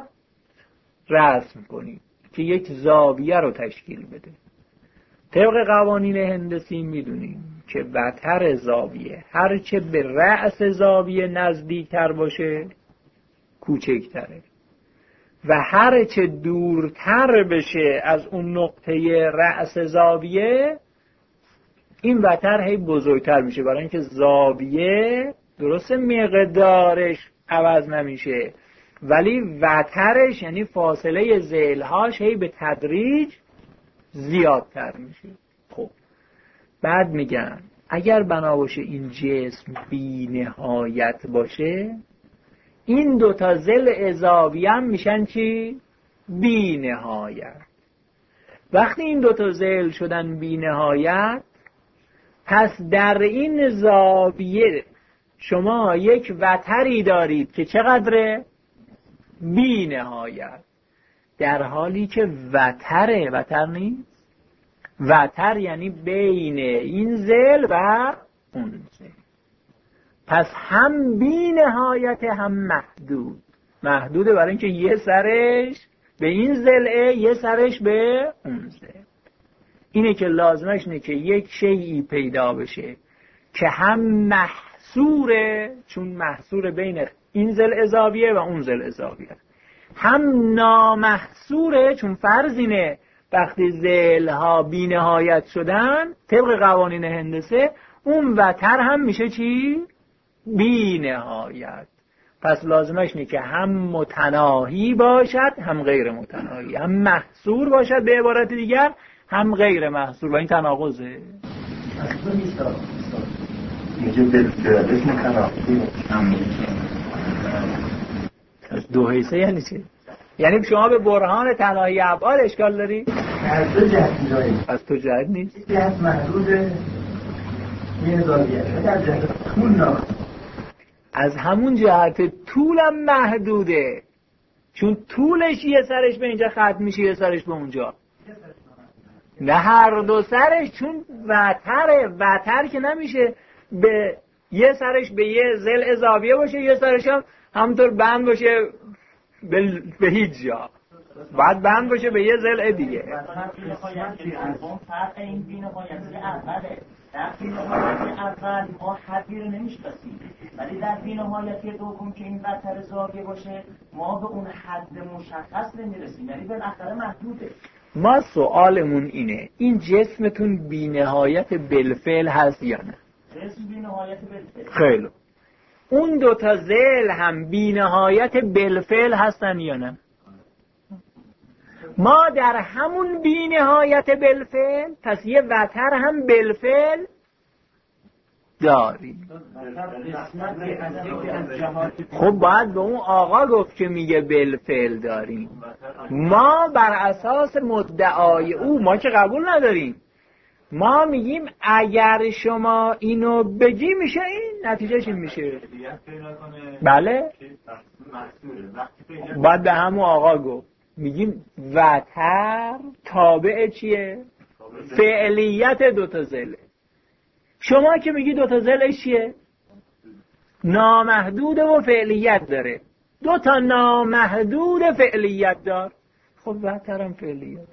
Speaker 1: رسم کنید که یک زاویه رو تشکیل بده. طبق قوانین هندسی میدونیم که وتر زاویه هرچه به رأس زاویه نزدیکتر باشه کوچکتره و هرچه دورتر بشه از اون نقطه رأس زاویه این وتر هی بزرگتر میشه، برای اینکه زاویه درسته مقدارش عوض نمیشه ولی وترش یعنی فاصله ذیل‌هاش هی به تدریج زیادتر میشه. خب بعد میگن اگر بنا باشه این جسم بی نهایت باشه، این دوتا ذیل اضافی هم میشن چی؟ بی نهایت. وقتی این دوتا ذیل شدن بی نهایت، پس در این زاویه شما یک وتری دارید که چقدره؟ بی نهایت، در حالی که وتره، وتر نیست، وتر یعنی بین این ذیل و اون ذیل. پس هم بی نهایت هم محدود. محدوده برای اینکه یه سرش به این ذیله، یه سرش به اون ذیل. اینه که لازمش اینه که یک شیئی پیدا بشه که هم محصوره، چون محصور بین این ذیل اضافیه و اون ذیل اضافیه، هم نامحصوره، چون فرض اینه وقتی ذیل ها بی نهایت شدن طبق قوانین هندسه اون وتر هم میشه چی؟ بی نهایت. پس لازمش اینه که هم متناهی باشد هم غیر متناهی، هم محصور باشد به عبارت دیگر هم غیر محصور، و این تناقضه.
Speaker 2: اصلا نیست اینجا بالفعل اسم تناقضی
Speaker 1: از دو حیثه یعنی چه؟ یعنی شما به برهان تناهی ابعاد اشکال داری؟
Speaker 2: از دو جهت داریم.
Speaker 1: از تو جهت نیست؟
Speaker 2: جهت محدود یه زاویه از جهت طول نه،
Speaker 1: از همون جهت طولم محدوده، چون طولش یه سرش به اینجا ختم میشه یه سرش به اونجا، نه هر دو سرش، چون وتره. وتر که نمیشه به یه سرش به یه ذیل اضافیه باشه یه سرش هم همونطور بند باشه به, به هیچ جا، بعد بند باشه به یه ذیل دیگه.
Speaker 4: فرق این بی‌نهایتی اوله، در بی‌نهایتی اول ما حدی رو نمیشناسیم، ولی در بی‌نهایتی دوم که این وتر زاویه باشه ما به اون حد مشخص نمیرسیم، یعنی بالاخره محدوده.
Speaker 1: ما سوالمون اینه این جسمتون بی‌نهایت بالفعل هست یا نه؟
Speaker 4: جسم بی‌نهایت بالفعل.
Speaker 1: خیلی. اون دوتا ذیل هم بی‌نهایت بالفعل هستن یا نه؟ ما در همون بی‌نهایت بالفعل پس یه وتر هم بالفعل داریم. خب باید به اون آقا گفت که میگه بالفعل داریم. ما بر اساس مدعای او، ما که قبول نداریم، ما میگیم اگر شما اینو بگی میشه این، نتیجهش این میشه. بله باید به همون آقا گفت. میگیم وتر تابع چیه؟ فعلیت دوتا زله. شما که میگی دوتا زلش چیه؟ نامحدود و فعلیت داره. دوتا نامحدود فعلیت دار. خب وتر هم فعلیت.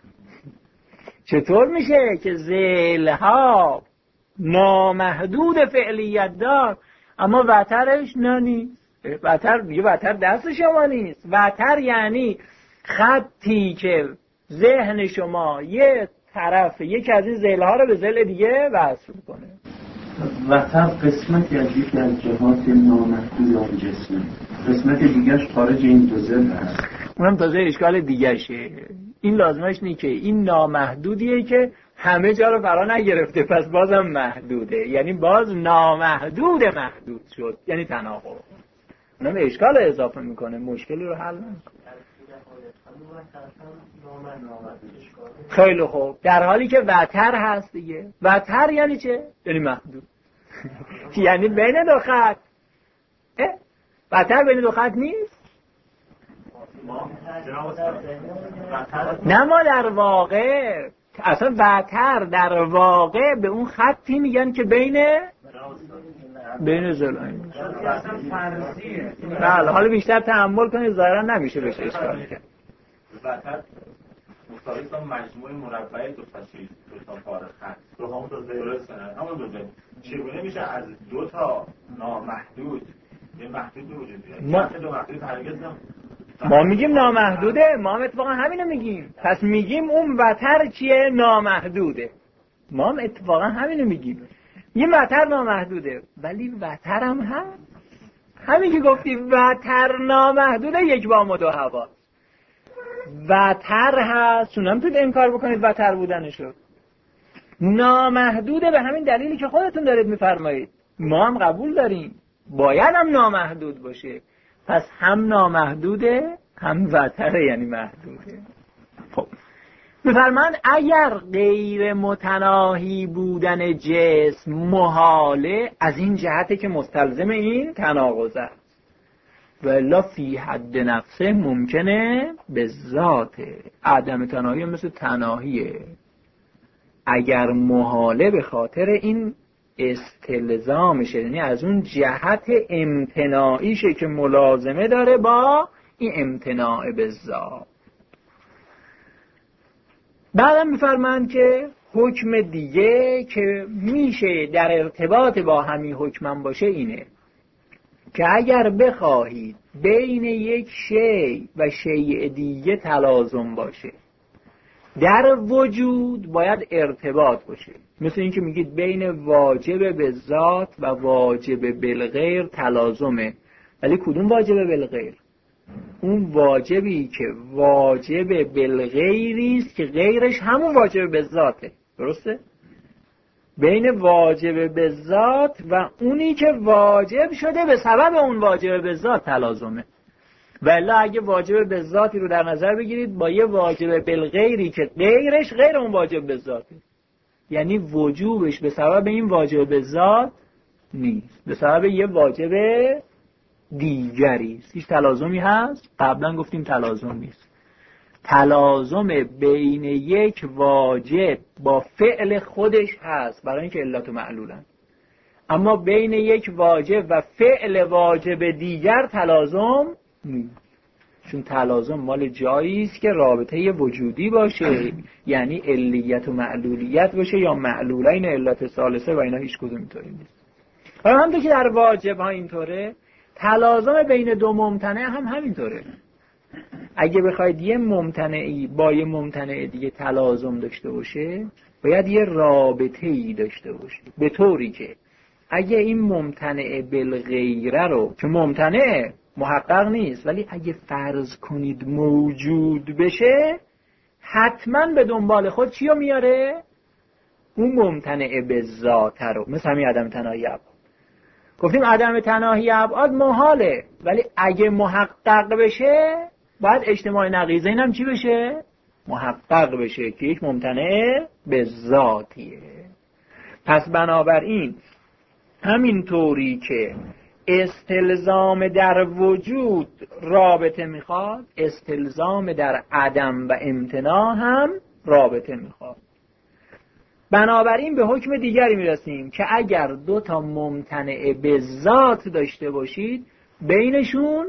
Speaker 1: چطور میشه که زلها نامحدود فعلیت دار اما وترش نه نیست؟ وتر میگه وتر دست شما نیست. وتر یعنی خطی که ذهن شما یه طرف یکی از این زلها رو به زل دیگه وصل کنه.
Speaker 5: وتر قسمتی از یکی از جهات نامحدود آن جسمه، قسمت دیگرش خارج این دو زل هست.
Speaker 1: اونم تازه اشکال دیگرشه. این لازمش نیست که این نامحدودیه که همه جا رو فرا نگرفته پس بازم محدوده، یعنی باز نامحدود محدود شد، یعنی تناقض. اونم اشکال اضافه میکنه، مشکلی رو حل نمیکنه. خیلی خوب، در حالی که وتر هست دیگه. وتر یعنی چه؟ یعنی محدود. یعنی بین دو خط. وتر بین دو خط نیست؟ نه ما در واقع اصلا وتر در واقع به اون خطی میگن که بین بین زلعین. بله حالا بیشتر تأمل کنید ظاهرا نمیشه بشه اشکال کرد.
Speaker 6: وتر مساوی با مجموع مربع دو تا چیز دو تا پاره خط دو همون دو درسته همون دو زل چگونه میشه از دو تا نامحدود یه محدود به وجود بیاد؟ ما دو محدود هرگز نم
Speaker 1: ما میگیم نامحدوده، ما هم اتفاقا همینو میگیم. پس میگیم اون وتر چیه؟ نامحدوده. ما هم اتفاقا همینو میگیم. یه وتر نامحدوده ولی وتر هم هست. همین که گفتی وتر نامحدوده یک بام و دو هوا. وتر هست، اونم تو انکار بکنید وتر بودنشو. نامحدوده به همین دلیلی که خودتون دارید میفرمایید. ما هم قبول داریم باید هم نامحدود باشه. پس هم نامحدوده هم وتره، یعنی محدوده. خب میفرمان اگر غیر متناهی بودن جسم محاله، از این جهته که مستلزم این تناقض است، و الا فی حد نفسه ممکنه به ذات. عدم تناهی مثل تناهیه. اگر محاله به خاطر این استلزامشه، یعنی از اون جهت امتناعیشه که ملازمه داره با این امتناع به ذات. بعدم میفرمایند که حکم دیگه که میشه در ارتباط با همین حکمم باشه اینه که اگر بخواهید بین یک شیء و شیء دیگه تلازم باشه، در وجود باید ارتباط باشه. مثل این که میگید بین واجب به ذات و واجب بالغیر تلازمه، ولی کدوم واجب بالغیر؟ اون واجبی که واجب بالغیری است که غیرش همون واجب به ذاته. درسته؟ بین واجب به ذات و اونی که واجب شده به سبب اون واجب به ذات تلازمه. ولی اگه واجب به ذاتی رو در نظر بگیرید با یه واجب بالغیری که غیرش غیر اون واجب به ذاته، یعنی وجوبش به سبب این واجب به ذات نیست، به سبب یه واجب دیگری است. هیچ تلازمی هست؟ قبلا گفتیم تلازم نیست. تلازم بین یک واجب با فعل خودش هست برای اینکه علت و معلولن، اما بین یک واجب و فعل واجب دیگر تلازم نیست. چون تلازم مال جایی است که رابطه وجودی باشه، یعنی علیت و معلولیت باشه، یا معلولین علت ثالثه، و اینا هیچ کدوم اینطوری نیست. حالا همونطور که در واجب ها اینطوره، تلازم بین دو ممتنع هم همینطوره. اگه بخواید یه ممتنعی با یه ممتنع دیگه تلازم داشته باشه، باید یه رابطه‌ای داشته باشه، به طوری که اگه این ممتنع بالغیره رو که ممتنع محقق نیست، ولی اگه فرض کنید موجود بشه، حتما به دنبال خود چی رو میاره؟ اون ممتنع به ذات رو. مثل همین عدم تناهی ابعاد. گفتیم عدم تناهی ابعاد محاله، ولی اگه محقق بشه باید اجتماع نقیضین هم چی بشه؟ محقق بشه که یک ممتنع به ذاتیه. پس بنابراین همین طوری که استلزام در وجود رابطه میخواد، استلزام در عدم و امتناع هم رابطه میخواد. بنابراین به حکم دیگری میرسیم که اگر دو تا ممتنع به ذات داشته باشید بینشون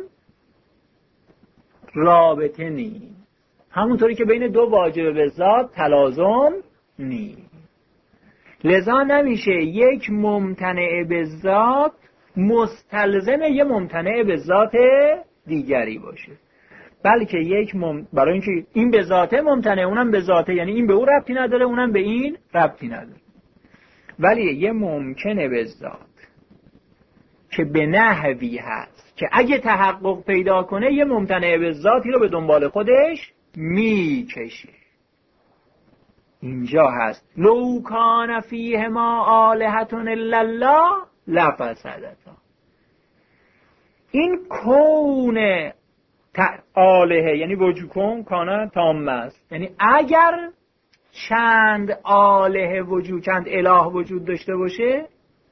Speaker 1: رابطه نیست، همونطوری که بین دو واجب به ذات تلازم نیست. لذا نمیشه یک ممتنع به ذات مستلزم یه ممتنع به ذات دیگری باشه، بلکه یک مم... برای اینکه این به ذاته ممتنع اونم به ذاته، یعنی این به اون ربطی نداره اونم به این ربطی نداره. ولی یه ممکنه به ذات که به نحوی هست که اگه تحقق پیدا کنه یه ممتنع به ذاتی رو به دنبال خودش میکشه. اینجا هست لو کان فیهما آلهة الا الله لفسدتا. این کون آلهه یعنی وجود کن کانه تام است، یعنی اگر چند آلهه وجود، چند اله وجود داشته باشه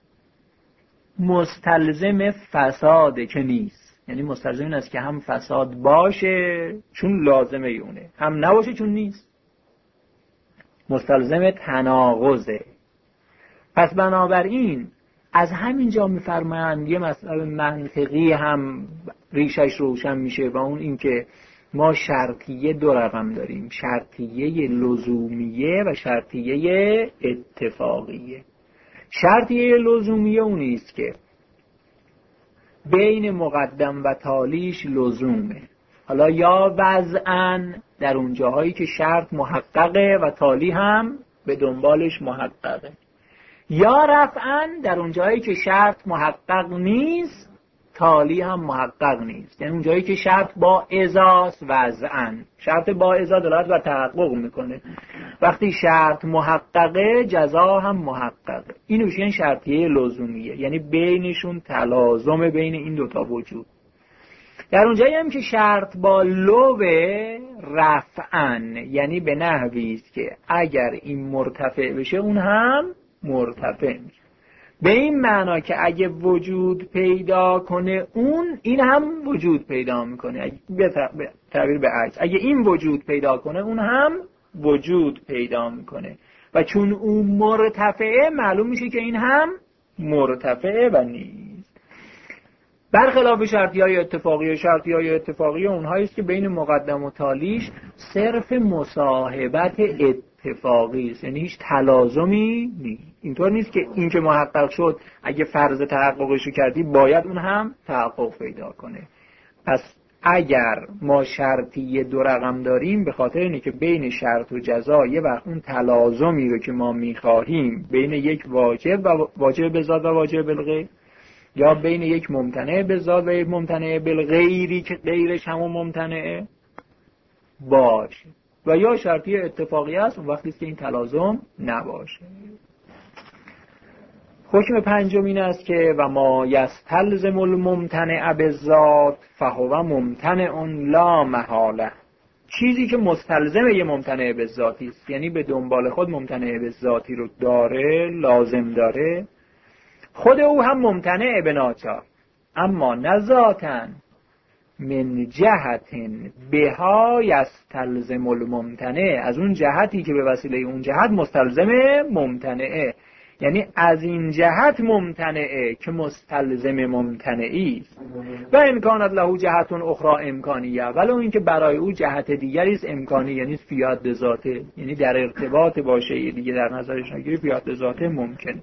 Speaker 1: مستلزم فساده که نیست، یعنی مستلزم این است که هم فساد باشه چون لازمه اونه، هم نباشه چون نیست، مستلزم تناقضه. پس بنابراین از همینجا میفرمایند یه مسئله منطقی هم ریشش روشن میشه و اون این که ما شرطیه دو رقم داریم، شرطیه لزومیه و شرطیه اتفاقیه. شرطیه لزومیه اونی است که بین مقدم و تالیش لزومه، حالا یا وضعاً در اون جاهایی که شرط محققه و تالی هم به دنبالش محققه، یا رفعاً در اون جایی که شرط محقق نیست تالی هم محقق نیست، یعنی اون جایی که شرط با ازاست وضعاً، شرط با ازا دلالت بر تحقق میکنه، وقتی شرط محققه جزا هم محققه. این میشه شرطیه لزومیه، یعنی بینشون تلازم بین این دوتا وجود. در اون جایی هم که شرط با لو رفعاً، یعنی به نحوی است که اگر این مرتفع بشه اون هم مرتفع میشه، به این معنا که اگه وجود پیدا کنه اون این هم وجود پیدا میکنه، به تعبیر به عکس اگه این وجود پیدا کنه اون هم وجود پیدا میکنه و چون اون مرتفعه معلوم میشه که این هم مرتفعه و نیست. برخلاف شرطی های اتفاقی، شرطی های اتفاقی اونهایی است که بین مقدم و تالیش صرف مصاحبت اتفاقی است، یعنی هیچ تلازمی نیست. اینطور نیست که این که محقق شد اگه فرض تحققش رو کردی باید اون هم تحقق پیدا کنه. پس اگر ما شرطی دو رقم داریم به خاطر اینه که بین شرط و جزا یه وقت اون تلازمی رو که ما میخواهیم بین یک واجب و واجب به ذات و واجب بالغیر، یا بین یک ممتنع به ذات و یک ممتنع بالغیری که غیرش همون ممتنعه باشه، و یا شرطی اتفاقی است اون وقتی که این تلازم نباشه. حکم پنجم این است که و ما یستلزم الممتنع بالذات فهو ممتنع لا محاله. چیزی که مستلزم یه ممتنع به ذاتی است، یعنی به دنبال خود ممتنع به ذاتی رو داره، لازم داره، خود او هم ممتنع به ناچار، اما نه ذاتاً من جهت بها یستلزم الممتنع، از اون جهتی که به وسیله اون جهت مستلزم ممتنعه، یعنی از این جهت ممتنعه که مستلزم ممتنعی است. و امکانات له جهت اخرى امکانیه، ولو اینکه برای او جهت دیگری است امکانی، یعنی فیاد ذاته، یعنی در ارتباط با شیء دیگه در نظرش نگیری فیاد ذاته ممکن.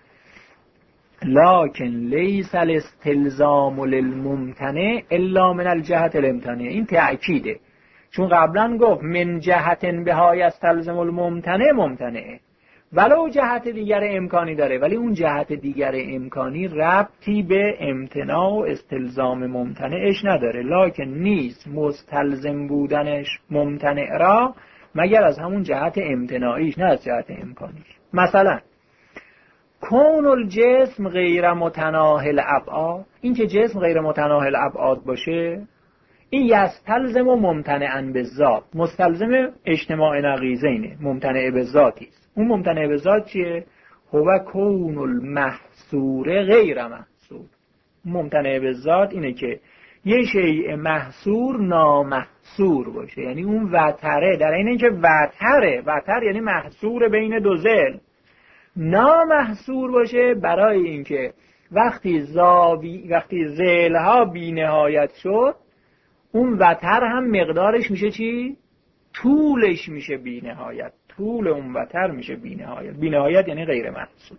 Speaker 1: لکن لیس الاستلزام للممتنع الا من الجهت الامتنع. این تأکیده، چون قبلا گفت من جهت بها یستلزم الممتنع ممتنعه، ولو جهت دیگر امکانی داره، ولی اون جهت دیگر امکانی ربطی به امتناع و استلزام ممتنعش نداره، لکن نیست مستلزم بودنش ممتنع را مگر از همون جهت امتناعیش، نه از جهت امکانیش. مثلا کون الجسم غیر متناهل ابعاد، این که جسم غیر متناهل ابعاد باشه این یستلزم و ممتنعا بالذات، مستلزم اجتماع نقیضینه، ممتنع بالذاتی است. اون ممتنع بالذات چیه؟ هو کون المحصور غیر محصور. ممتنع بالذات اینه که یه شیء محصور نامحصور باشه، یعنی اون وتره در این که وتره، وتر یعنی محصور بین دو ذیل، نامحصور باشه برای اینکه وقتی زاوی وقتی ذیل‌ها بی نهایت شد اون وتر هم مقدارش میشه چی؟ طولش میشه بی نهایت، طول اون وتر میشه بی نهایت. بی نهایت یعنی غیر محصور.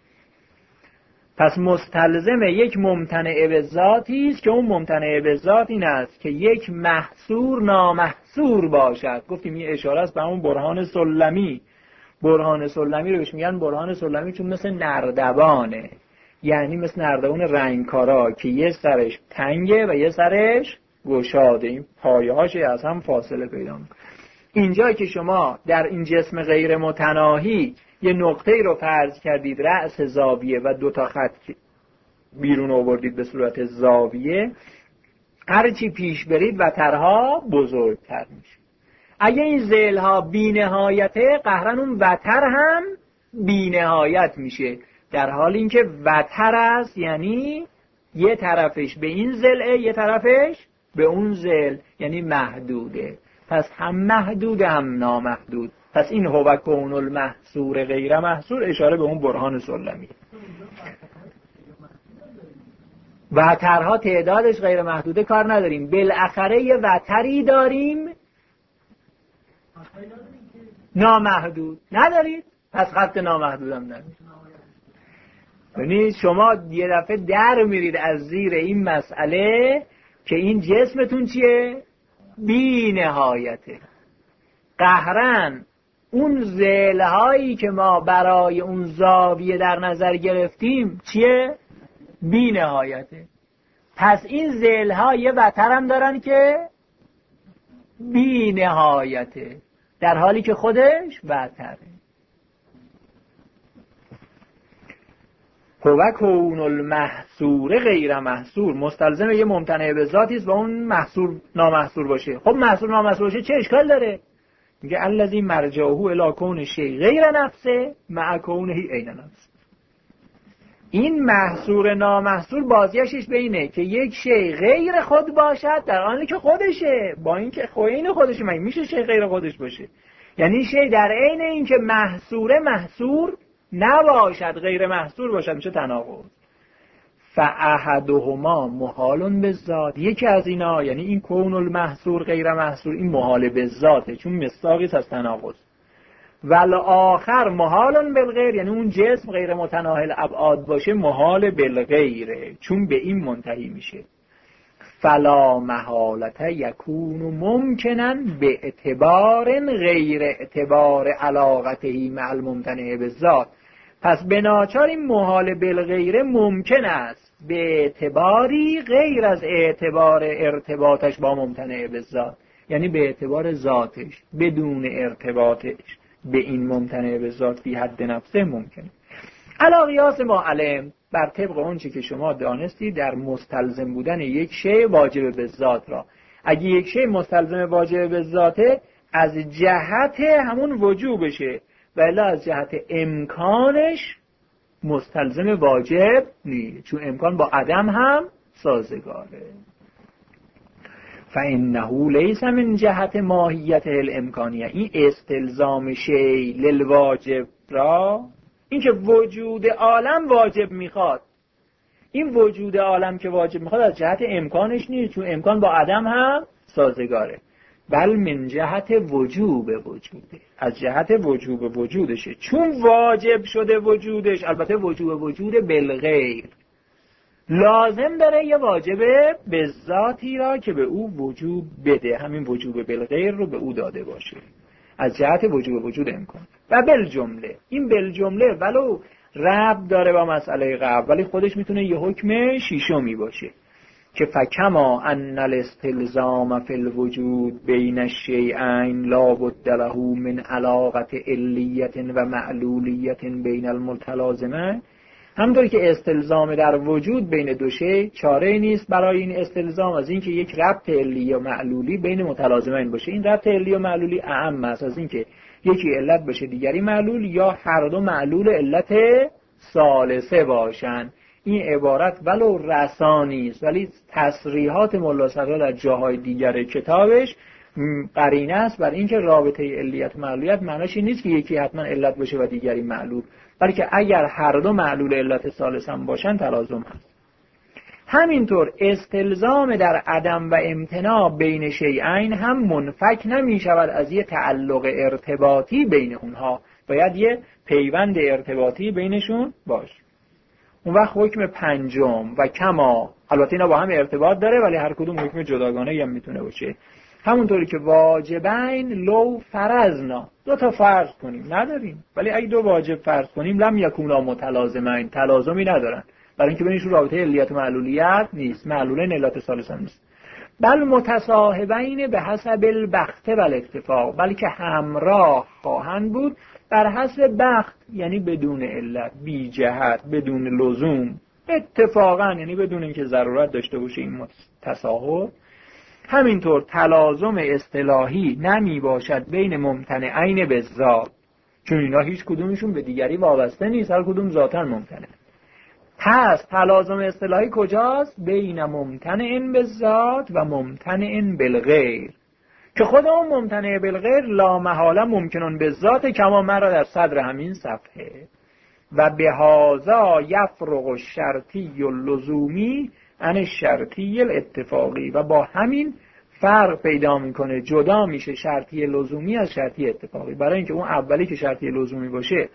Speaker 1: پس مستلزم یک ممتنع به ذاتی است که اون ممتنع به ذات این است که یک محصور نامحصور باشد. گفتیم این اشاره است به اون برهان سلمی. برهان سلمی رو بهش میگن برهان سلمی چون مثل نردبانه، یعنی مثل نردبان رنگکارا که یه سرش تنگه و یه سرش گشاده، این پایه‌هاش از هم فاصله پیدا می‌کنه. اینجا که شما در این جسم غیر متناهی یه نقطه‌ای رو فرض کردید رأس زاویه و دو تا خط بیرون آوردید به صورت زاویه، هرچی پیش برید وترها بزرگتر میشه. اگه این ذیل‌ها بی‌نهایته قهرن اون وتر هم بی‌نهایت میشه، در حال اینکه وتر است یعنی یه طرفش به این ذیل یه طرفش به اون ذیل، یعنی محدوده. پس هم محدود هم نامحدود. پس این هو کون المحصور غیر محصور اشاره به اون برهان سلمی. وترها تعدادش غیر محدوده کار نداریم، بالاخره یه وتری داریم نامحدود ندارید، پس خط نامحدود هم ندارید. یعنی شما یه دفعه در میرید از زیر این مسئله که این جسمتون چیه؟ بی نهایته. قهرن اون ذیل‌هایی که ما برای اون زاویه در نظر گرفتیم چیه؟ بی نهایته. پس این ذیل‌ها یه وتر هم دارن که بی نهایته، در حالی که خودش وتره. هو کون المحصور غیر محصور مستلزم یه ممتنع به ذاتی است و اون محصور نامحصور باشه. خب محصور نامحصور باشه چه اشکال داره؟ میگه الذی مرجعه الی کون شیء غیر نفسه مع کونه عین نفس. این محصور نامحصور بازیشش به اینه که یک شیء غیر خود باشد در حالی که خودشه، با اینکه عین خودشه. مگه میشه شیء غیر خودش باشه؟ یعنی شیء در عین اینکه محصور محصور نباشد، غیر محصور باشد، میشه تناقض. فاحدهما محال بالذات، یکی از اینا یعنی این کون المحصور غیر محصور این محال بالذاته چون مصداقی است از تناقض. والآخر محال بالغیر، یعنی اون جسم غیر متناهی الابعاد باشه محال بالغیره چون به این منتهی میشه. فلا محالت یکون ممکنا به اعتبار غیر اعتبار علاقته مع الممتنع بالذات. پس به ناچار این محال بالغیره ممکن است به اعتباری غیر از اعتبار ارتباطش با ممتنع بالذات، یعنی به اعتبار ذاتش بدون ارتباطش به این ممتنع بالذات فی حد نفسه ممکنه. علی قیاس ما علم، بر طبق اون چی که شما دانستی در مستلزم بودن یک شی واجب به ذات را. اگه یک شی مستلزم واجب به ذاته از جهت همون وجوبشه ولی از جهت امکانش مستلزم واجب نیست، چون امکان با عدم هم سازگاره. فإنه لیس من جهت ماهیت الامکانیه، این استلزام شی للواجب را، این که وجود عالم واجب میخواد، این وجود عالم که واجب میخواد از جهت امکانش نیست چون امکان با عدم هم سازگاره، بل من جهت وجوب وجوده، از جهت وجوب وجودشه چون واجب شده وجودش. البته وجوب وجود بالغیر لازم داره یه واجب به ذاتی را که به او وجوب بده، همین وجوب بالغیر رو به او داده باشه از جهت وجوب وجود امکان. و بالجمله، این بالجمله ولو ربط داره با مسئله قبل ولی خودش میتونه یه حکم شیشمی باشه که فکما ان الاستلزام فی الوجود بین الشیئین لا بد له من علاقه علیه و معلولیه بین المتلازمه، همونطوری که استلزام در وجود بین دو شی چاره نیست برای این استلزام از اینکه یک ربط علی و معلولی بین متلازمین باشه. این ربط علی و معلولی اهم است از اینکه یکی علت باشه دیگری معلول، یا هر دو معلول علت ثالثه باشن. این عبارت ولو رسانی است ولی تصریحات ملا صدرا در جاهای دیگر کتابش قرینه است بر اینکه رابطه علیت و معلولیت معناش این نیست که یکی حتما علت باشه و دیگری معلول، بلکه اگر هر دو معلول علت ثالث هم باشن تلازم هست. همینطور استلزام در عدم و امتناع بین شیئین هم منفک نمی شود از یه تعلق ارتباطی بین اونها، باید یه پیوند ارتباطی بینشون باشه. اون وقت حکم پنجم و کما، البته اینا با هم ارتباط داره ولی هر کدوم حکم جداگانه هم میتونه باشه، همونطوری که واجبین لو فرضنا، دو تا فرض کنیم نداریم ولی اگه دو واجب فرض کنیم لم یکونا متلازمین، تلازمی ندارن برای اینکه بینشون رابطه علیت و معلولیت نیست، معلولین علت ثالث هم نیست. بل متصاحبین به حسب البخت و الاکتفاق، بلکه همراه خواهند بود بر حسب بخت، یعنی بدون علت، بی جهت، بدون لزوم، اتفاقا یعنی بدون اینکه ضرورت داشته باشه این تصاحب. همینطور تلازم اصطلاحی نمی باشد بین ممتنعین به ذات، چون اینا هیچ کدومشون به دیگری وابسته نیست، هر کدوم ذاتاً ممتنع. پس تلازم اصطلاحی کجاست؟ بین ممتنع به ذات و ممتنع بالغیر، که خود اون ممتنع بالغیر لا محاله ممکنون به ذات، کما مرا در صدر همین صفحه. و به هذا یفرق الشرطی اللزومی عن الشرطی الاتفاقی، و با همین فرق پیدا میکنه، جدا میشه شرطی لزومی از شرطی اتفاقی. برای اینکه اون اولی که شرطی لزومی باشه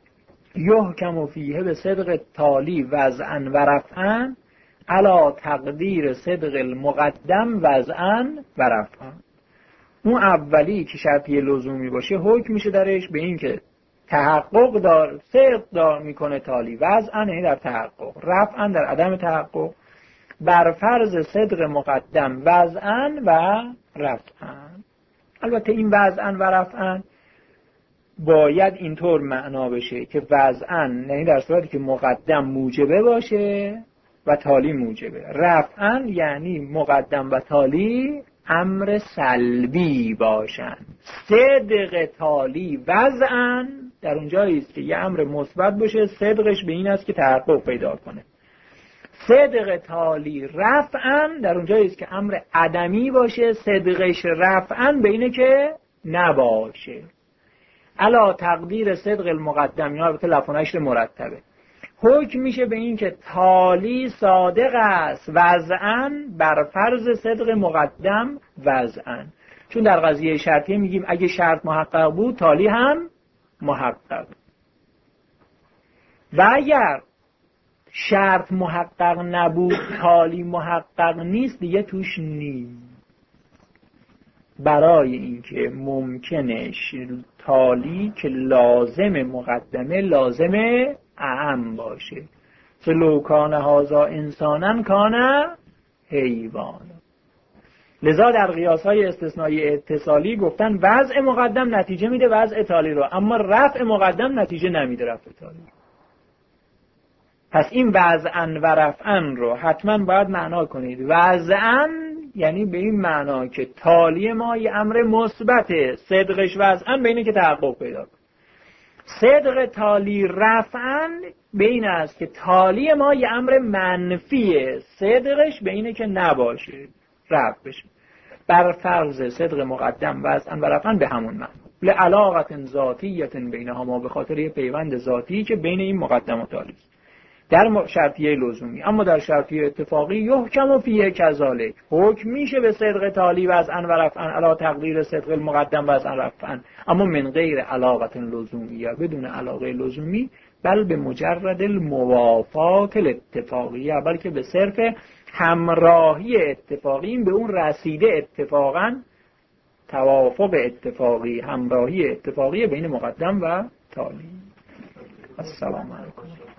Speaker 1: یحکم فیه به صدق تالی وضعا و رفعا علی تقدیر صدق المقدم وضعا و رفعا. اون اولی که شرطی لزومی باشه حکم میشه درش به این که تحقق دار، صدق دار میکنه تالی، وضعا یعنی در تحقق، رفعا در عدم تحقق، بر فرض صدق مقدم وضعا و رفعا. البته این وضعا و رفعا باید اینطور معنا بشه که وضعا یعنی در صورتی که مقدم موجبه باشه و تالی موجبه، رفعا یعنی مقدم و تالی امر سلبی باشن. صدق تالی وضعا در اونجایی است که یه امر مثبت باشه، صدقش به این است که تحقق پیدا کنه. صدق تالی رفعا در اونجایی است که امر عدمی باشه، صدقش رفعا به اینه که نباشه. علا تقدیر صدق المقدم، یا البته لفظ مرتبه، حکم میشه به این که تالی صادق است وضعا بر فرض صدق مقدم وضعا. چون در قضیه شرطیه میگیم اگه شرط محقق بود تالی هم محقق، و اگر شرط محقق نبود تالی محقق نیست دیگه توش نیست. برای اینکه ممکنه تالی که لازم مقدمه لازم اعم باشه، فلو کان هذا انسانا کان حیوان. لذا در قیاس‌های استثنایی اتصالی گفتن وضع مقدم نتیجه میده وضع تالی رو، اما رفع مقدم نتیجه نمیده رفع تالی. پس این وضعن و رفعن رو حتما باید معنا کنید. وضعن یعنی به این معنا که تالی ما یه امر مثبته، صدقش وضعن به اینه که تحقق پیدا کنه. صدق تالی رفعن به این است که تالی ما یه امر منفیه، صدقش به اینه که نباشه، رفع بشه. بر فرض صدق مقدم وضعن و رفعن به همون معنا. لعلاقت ذاتیت بینها، ما به خاطر یه پیوند ذاتی که بین این مقدم و تالی است در شرطیه لزومی. اما در شرطیه اتفاقی یحکم فیه کذالک، حکم میشه به صدق تالی وضعا و رفعا علی تقدیر صدق المقدم وضعا رفعا، اما من غیر علاقت لزومیه، بدون علاقه لزومی، بل به مجرد الموافات الاتفاقیه، بلکه به صرف همراهی اتفاقی، به اون رسیده اتفاقا توافق اتفاقی، همراهی اتفاقی بین مقدم و تالی. السلام علیکم.